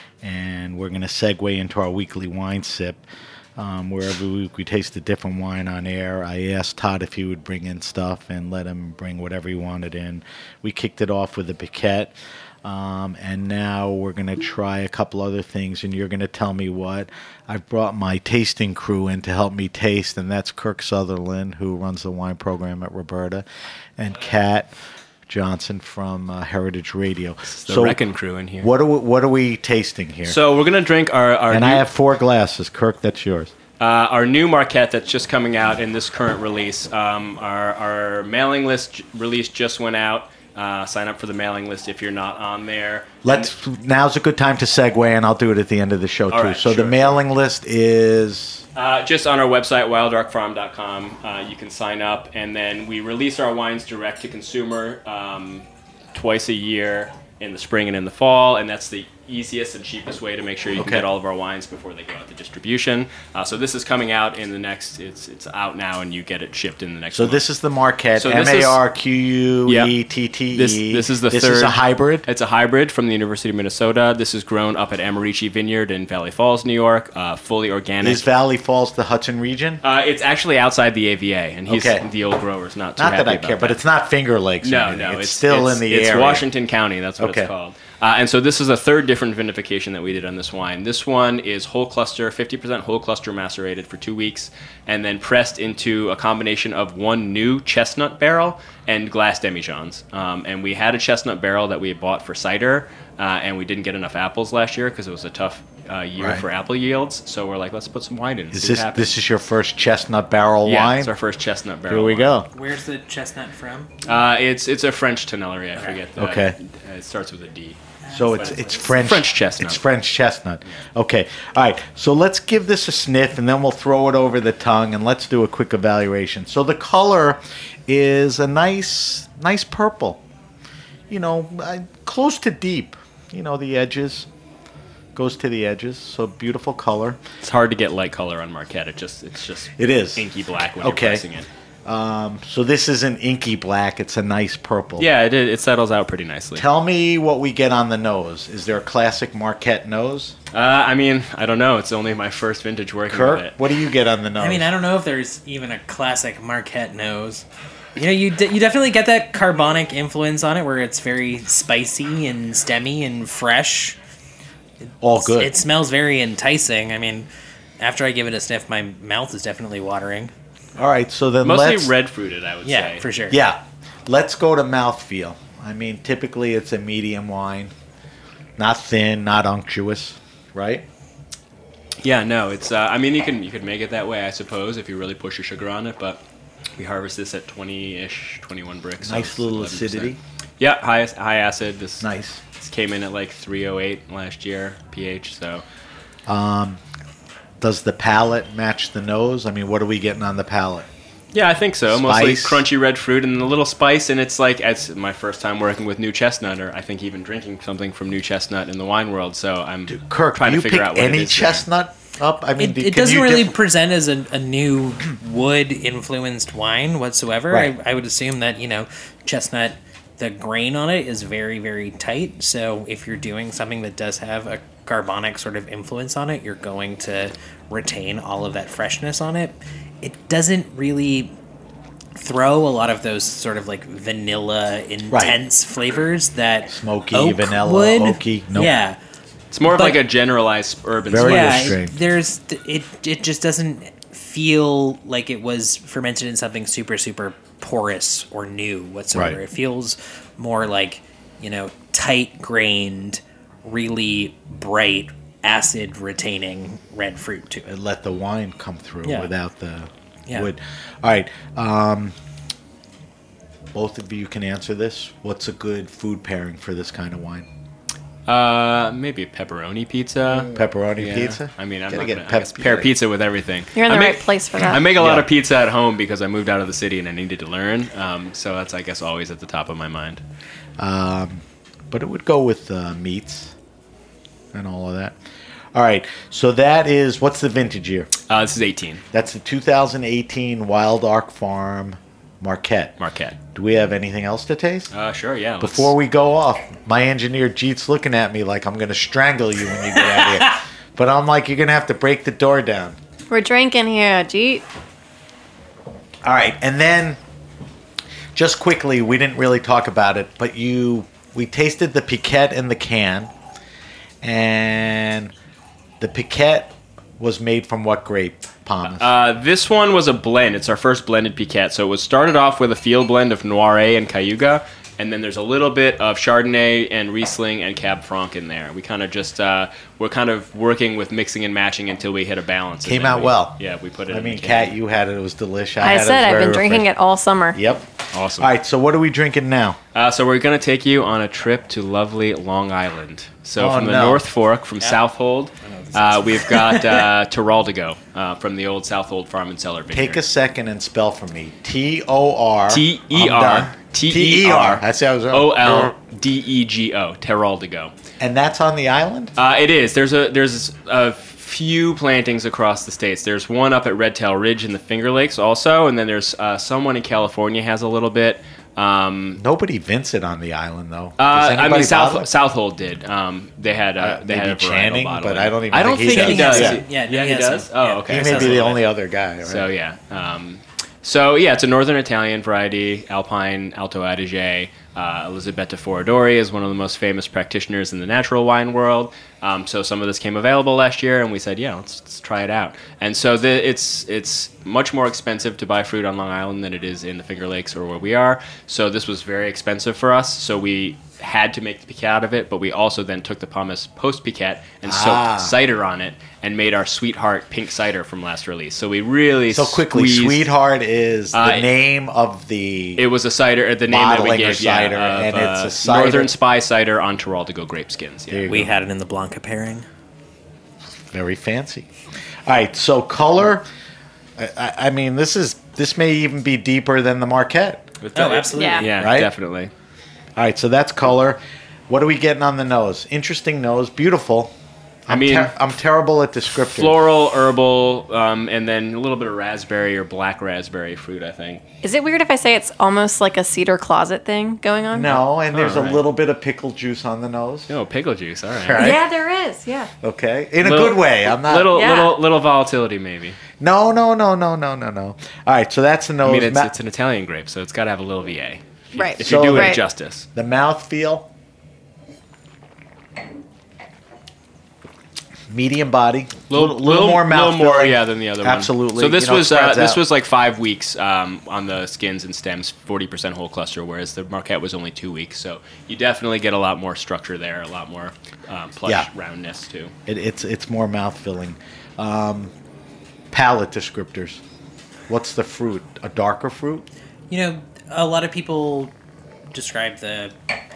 C: And we're going to segue into our weekly wine sip. Where every week we taste a different wine on air. I asked Todd if he would bring in stuff and let him bring whatever he wanted in. We kicked it off with a Piquette. And now we're going to try a couple other things, and you're going to tell me what. I've brought my tasting crew in to help me taste, and that's Kirk Sutherland, who runs the wine program at Roberta, and Kat Johnson from Heritage Radio.
D: The Wrecking Crew in here.
C: What are we tasting here?
D: So we're gonna drink our
C: and
D: new,
C: I have 4 glasses. Kirk, that's yours.
D: our new Marquette that's just coming out in this current release. Our mailing list release just went out. Sign up for the mailing list if you're not on there.
C: Now's a good time to segue, and I'll do it at the end of the show, too.
D: right,
C: so
D: sure,
C: the mailing list is...
D: Just on our website, wildarkfarm.com, you can sign up, and then we release our wines direct to consumer twice a year in the spring and in the fall, and that's the easiest and cheapest way to make sure you can get all of our wines before they go out to distribution. So this is coming out in the next, it's out now, and you get it shipped in the next month.
C: This is the Marquette,
D: So this is-
C: Marquette.
D: This is the
C: This
D: third.
C: is a hybrid?
D: It's a hybrid from the University of Minnesota. This is grown up at Amarici Vineyard in Valley Falls, New York, fully organic.
C: Is Valley Falls the Hudson region?
D: It's actually outside the AVA, and he's
C: Okay.
D: the old grower's not too
C: Not
D: happy
C: that I
D: about
C: care, but it's not Finger Lakes. or
D: No,
C: anything.
D: no,
C: It's still in the area.
D: It's Washington County. That's what
C: Okay.
D: it's called. And so this is a third different vinification that we did on this wine. This one is whole cluster, 50% whole cluster macerated for 2 weeks, and then pressed into a combination of one new chestnut barrel and glass demijohns. And we had a chestnut barrel that we had bought for cider, and we didn't get enough apples last year because it was a tough year
C: Right.
D: for apple yields. So we're like, let's put some wine in. and see what happens.
C: This is your first chestnut barrel
D: Yeah,
C: wine?
D: it's our first chestnut barrel.
C: Here we
D: wine.
C: go.
G: Where's the chestnut from?
D: It's a French Tonellerie. I forget.
C: Okay.
D: It starts with a D.
C: So it's French
D: chestnut.
C: It's French chestnut. Okay. All right. So let's give this a sniff, and then we'll throw it over the tongue, and let's do a quick evaluation. So the color is a nice purple. Close to deep. The edges goes to the edges. So beautiful color.
D: It's hard to get light color on Marquette. It's just
C: It is
D: inky black when
C: Okay.
D: you're pressing it.
C: So this isn't inky black. It's a nice purple.
D: Yeah, it settles out pretty nicely.
C: Tell me what we get on the nose. Is there a classic Marquette nose?
D: I mean, I don't know. It's only my first vintage working with
C: Kirk,
D: it.
C: what do you get on the nose?
G: I mean, I don't know if there's even a classic Marquette nose. You definitely get that carbonic influence on it where it's very spicy and stemmy and fresh.
C: All good.
G: It smells very enticing. I mean, after I give it a sniff, my mouth is definitely watering.
C: All right, so then
D: Mostly
C: let's...
D: red fruited, I would
G: Yeah,
D: say.
G: for sure.
C: Yeah. Let's go to mouthfeel. I mean, typically it's a medium wine. Not thin, not unctuous, right?
D: Yeah, no, it's. I mean, you could make it that way, I suppose, if you really push your sugar on it. But we harvest this at 20-ish, 21 bricks. so
C: Nice
D: it's
C: little
D: 11%.
C: acidity.
D: Yeah, high acid. This
C: Nice.
D: This came in at like 308 last year pH. So
C: Does the palate match the nose? I mean, what are we getting on the palate?
D: yeah, I think so. Mostly
C: Spice.
D: crunchy red fruit and a little spice, and it's like it's my first time working with New Chestnut, or I think even drinking something from New Chestnut in the wine world. So I'm
C: Kirk,
D: trying
C: do you
D: to figure
C: pick
D: out what it
C: any
D: is there.
C: chestnut up? I mean,
G: It
C: can
G: doesn't
C: you
G: really present as a new wood-influenced wine whatsoever.
C: Right.
G: I would assume that, chestnut, the grain on it is very, very tight. So if you're doing something that does have a carbonic sort of influence on it, you're going to retain all of that freshness on it. It doesn't really throw a lot of those sort of like vanilla intense flavors that
C: Smoky,
G: oak
C: vanilla,
G: would.
C: oaky. Nope.
G: Yeah.
D: It's more of
G: But-
D: like a generalized urban
C: Very
D: spice.
C: strange.
G: there's it just doesn't feel like it was fermented in something super porous or new whatsoever.
C: Right.
G: It feels more like, tight grained, really bright, acid retaining red fruit to it.
C: And let the wine come through
G: Yeah.
C: without the
G: Yeah.
C: wood. All right. Both of you can answer this. What's a good food pairing for this kind of wine?
D: Maybe a pepperoni pizza.
C: Pepperoni
D: Yeah.
C: pizza?
D: I mean, I'm
C: Gotta
D: not
C: get
D: going to
C: pep-
D: pair pizza with everything.
H: You're in
D: I
H: the
D: make-
H: right place for that.
D: I make a lot
C: Yeah.
D: of pizza at home because I moved out of the city and I needed to learn. So that's, I guess, always at the top of my mind.
C: But it would go with meats and all of that. All right. So that is, what's the vintage year?
D: This is 18
C: That's the 2018 Wild Ark Farm Marquette.
D: Marquette.
C: Do we have anything else to taste?
D: Sure, yeah. let's-
C: Before we go off, my engineer Jeet's looking at me like I'm going to strangle you when you get out of here. But I'm like, you're going to have to break the door down.
H: We're drinking here, Jeet.
C: All right, and then just quickly, we didn't really talk about it, but we tasted the Piquette in the can, and the Piquette was made from what grape, Palmas?
D: This one was a blend. It's our first blended Piquette. So it was started off with a field blend of Noiret and Cayuga, and then there's a little bit of Chardonnay and Riesling and Cab Franc in there. We kind of just we're kind of working with mixing and matching until we hit a balance. and
C: Came
D: then
C: out well.
D: Yeah, we put it.
C: I
D: in
C: mean,
D: the can.
C: Kat, you had it. It was delicious.
H: I said I've been drinking it all summer.
C: Yep.
D: Awesome.
C: All right, so what are we drinking now?
D: So we're going to take you on a trip to lovely Long Island. So
C: Oh,
D: from the
C: no.
D: North Fork, from Southold, we've got Terraldigo from the old Southold Farm and Cellar Vineyard.
C: Take a second and spell for me. T-O-R.
D: T-E-R.
C: I'm done. T-E-R. I said I was wrong.
D: O-L-D-E-G-O. Terraldigo.
C: And that's on the island?
D: It is. There's a few plantings across the states. There's one up at Red Tail Ridge in the Finger Lakes also, and then there's someone in California has a little bit.
C: Nobody Vincent on the island, though. Does
D: I mean,
C: anybody bother?
D: Southold did. They had a
C: maybe
D: varietal
C: Channing,
D: bottling.
C: but I don't even
D: I don't
C: think
D: think
C: he
D: he
C: does.
D: does.
G: Yeah,
D: Yeah,
G: he
D: he
G: has
D: does.
G: some.
D: Oh,
G: Yeah.
D: okay.
C: He
G: It
C: may
G: sounds
C: be
G: a
C: the
G: little
C: only
G: bit.
C: other guy, right?
D: So yeah. So yeah, it's a Northern Italian variety, Alpine Alto Adige. Elisabetta Foradori is one of the most famous practitioners in the natural wine world. So some of this came available last year, and we said, yeah, let's try it out. And so it's much more expensive to buy fruit on Long Island than it is in the Finger Lakes or where we are. So this was very expensive for us. So we had to make the Piquette out of it, but we also then took the Pommes post Piquette and soaked cider on it and made our Sweetheart pink cider from last release. So we really
C: So quickly,
D: squeezed-
C: Sweetheart is the name of the...
D: It was a cider, the name that we
C: Bottling or
D: gave,
C: cider,
D: yeah,
C: and
D: of,
C: it's a cider.
D: Northern Spy cider on Terraldigo grape skins.
C: There
D: Yeah.
C: you
G: We
C: go.
G: had it in the Blanca pairing.
C: Very fancy. All right, so color... I mean, this may even be deeper than the Marquette.
G: Oh, absolutely.
H: Yeah.
D: Yeah,
C: Right?
D: definitely.
C: All right, so that's color. What are we getting on the nose? Interesting nose, beautiful. I'm terrible at descriptors.
D: Floral, herbal, and then a little bit of raspberry or black raspberry fruit, I think.
H: Is it weird if I say it's almost like a cedar closet thing going on?
C: No, and there's
D: All right.
C: a little bit of pickle juice on the nose.
D: Oh, pickle juice. All right.
C: Right?
H: Yeah, there is. Yeah.
C: Okay, in a
D: Little-
C: good way. I'm not.
H: Yeah.
D: Little volatility, maybe.
C: No. All right, so that's the nose.
D: I mean, it's an Italian grape, so it's got to have a little VA.
H: Right.
D: If
C: So-
D: you're doing
H: Right.
D: it justice.
C: the mouth feel. Medium body, little more mouth
D: little more,
C: filling.
D: yeah, than the other one.
C: Absolutely.
D: So this
C: You know, it
D: was
C: spreads
D: this
C: out.
D: was like 5 weeks on the skins and stems, 40% whole cluster, whereas the Marquette was only 2 weeks. So you definitely get a lot more structure there, a lot more plush
C: Yeah.
D: roundness too.
C: It's more mouth filling. Palate descriptors. What's the fruit? A darker fruit?
G: A lot of people describe the,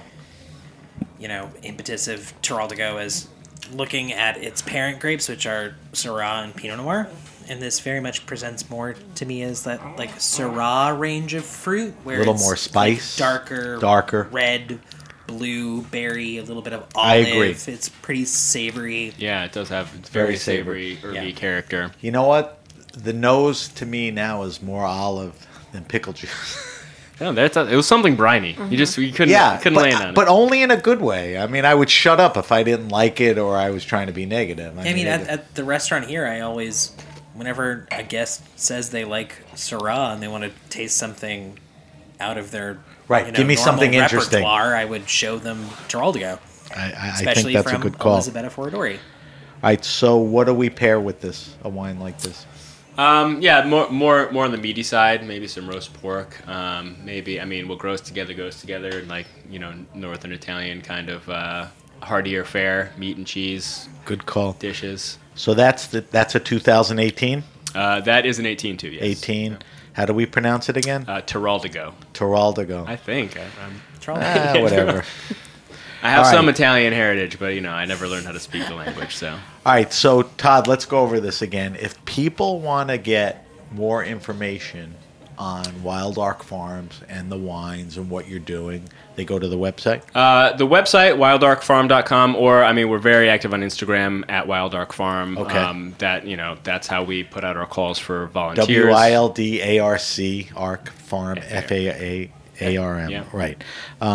G: impetus of Terraldigo as looking at its parent grapes, which are Syrah and Pinot Noir. And this very much presents more to me as that, like, Syrah range of fruit. Where
C: Little
G: it's,
C: more spice.
G: like, darker. Red, blue, berry, a little bit of
C: I
G: olive.
C: agree.
G: It's pretty savory.
D: Yeah, it does have
C: Very
D: very
C: savory.
D: savory, herby
G: Yeah.
D: character.
C: You know what? The nose to me now is more olive than pickle juice.
D: No, it was something briny. You couldn't land on it.
C: But only in a good way. I mean, I would shut up if I didn't like it or I was trying to be negative.
G: I mean, at the restaurant here, I always, whenever a guest says they like Syrah and they want to taste something out of their
C: give me something interesting.
G: Repertoire, I would show them Giraldigo.
C: I think that's a good call.
G: Elisabetta Foradori.
C: All right, so what do we pair with this? A wine like this?
D: More on the meaty side. Maybe some roast pork. Maybe what grows together goes together. Like Northern Italian kind of heartier fare, meat and cheese.
C: Good call.
D: Dishes.
C: So that's a 2018.
D: That is an 18 too. Yes.
C: 18. How do we pronounce it again?
D: Giraldigo.
C: Giraldigo.
D: I think.
C: Whatever.
D: I have some Italian heritage, but I never learned how to speak the language. So.
C: All right, so Todd, let's go over this again. If people want to get more information on Wild Ark Farms and the wines and what you're doing, they go to the website?
D: The website, wildarkfarm.com, or, we're very active on Instagram at Wild Ark Farm.
C: Okay.
D: That's how we put out our calls for volunteers.
C: WILDARC, Ark Farm, FAARM,
D: yeah.
C: Right.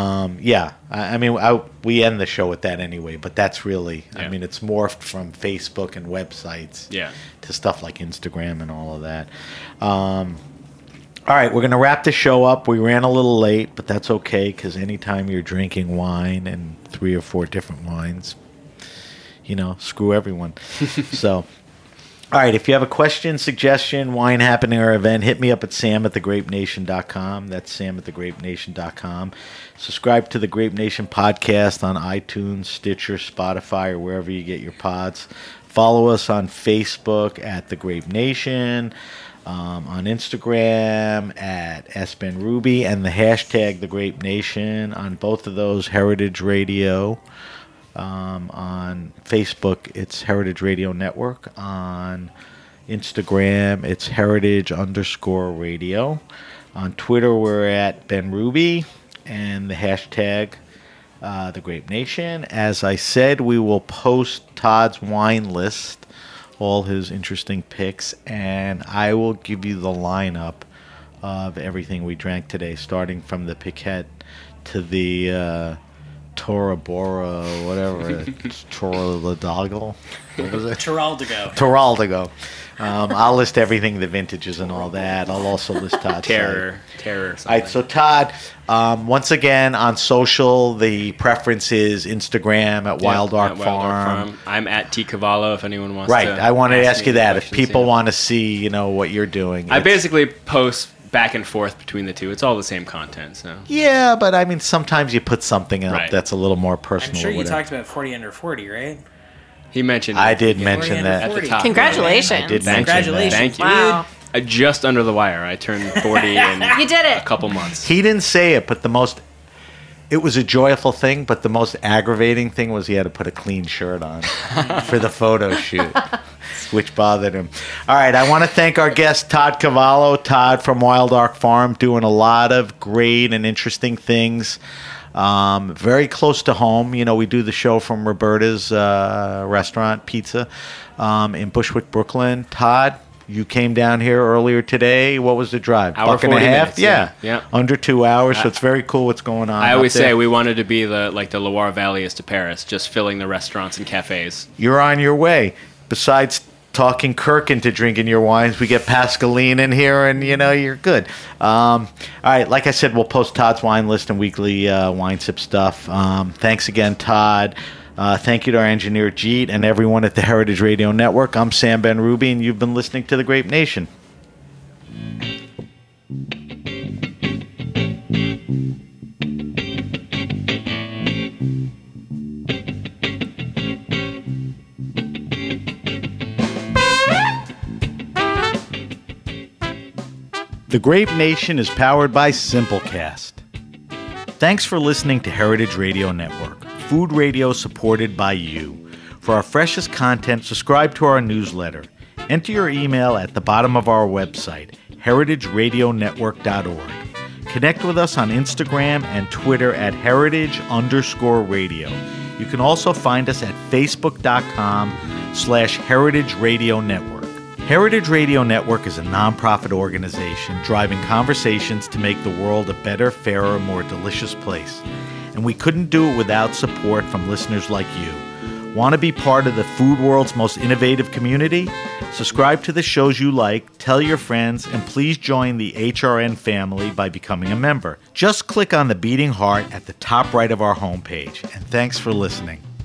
C: We end the show with that anyway, but that's really, it's morphed from Facebook and websites to stuff like Instagram and all of that. All right, we're going to wrap the show up. We ran a little late, but that's okay, because anytime you're drinking wine and 3 or 4 different wines, screw everyone. So... All right, if you have a question, suggestion, wine happening, or event, hit me up at sam@thegrapenation.com. That's sam@thegrapenation.com. Subscribe to the Grape Nation podcast on iTunes, Stitcher, Spotify, or wherever you get your pods. Follow us on Facebook at The Grape Nation, on Instagram at SBenRuby, and the hashtag The Grape Nation on both of those, Heritage Radio. On Facebook, it's Heritage Radio Network. On Instagram, it's Heritage_Radio. On Twitter, we're at BenRuby, and the hashtag The Grape Nation. As I said, we will post Todd's wine list, all his interesting picks, and I will give you the lineup of everything we drank today, starting from the Piquette to the... Tora Bora, whatever, Toraldago. What was it? Giraldigo. I'll list everything, the vintages and all that. I'll also list Todd's
D: Terror.
C: All right, so Todd, once again, on social, the preference is Instagram at Wild Ark Farm.
D: I'm at T. Cavallo if anyone wants to.
C: Right, I wanted to ask you that. If people want to see, what you're doing.
D: I basically post back and forth between the two. It's all the same content. So
C: yeah, but sometimes you put something up that's a little more personal.
G: I'm sure you talked about 40 under 40, right?
D: He mentioned.
C: I did mention that
D: at the top.
H: Congratulations!
C: I did mention that.
D: Thank you.
H: Wow.
D: Just under the wire. I turned 40 in
H: You did it.
D: a couple months.
C: He didn't say it, but it was a joyful thing, but the most aggravating thing was he had to put a clean shirt on for the photo shoot, which bothered him. All right, I want to thank our guest, Todd Cavallo. Todd from Wild Ark Farm, doing a lot of great and interesting things. Very close to home. We do the show from Roberta's restaurant, Pizza, in Bushwick, Brooklyn. Todd, you came down here earlier today. What was the drive?
D: Hour,
C: Buck and a half?
D: minutes, yeah.
C: Under 2 hours, so it's very cool what's going on.
D: I always say we wanted to be the Loire Valley is to Paris, just filling the restaurants and cafes.
C: You're on your way. Besides talking Kirk into drinking your wines, we get Pascaline in here, and you're good. All right, like I said, we'll post Todd's wine list and weekly wine sip stuff. Thanks again, Todd. Thank you to our engineer, Jeet, and everyone at the Heritage Radio Network. I'm Sam BenRuby, and you've been listening to The Grape Nation. The Grape Nation is powered by Simplecast. Thanks for listening to Heritage Radio Network, food radio supported by you. For our freshest content, subscribe to our newsletter. Enter your email at the bottom of our website, heritageradionetwork.org. Connect with us on Instagram and Twitter at heritage_radio. You can also find us at facebook.com/Heritage Radio Network. Heritage Radio Network is a nonprofit organization driving conversations to make the world a better, fairer, more delicious place. And we couldn't do it without support from listeners like you. Want to be part of the food world's most innovative community? Subscribe to the shows you like, tell your friends, and please join the HRN family by becoming a member. Just click on the beating heart at the top right of our homepage. And thanks for listening.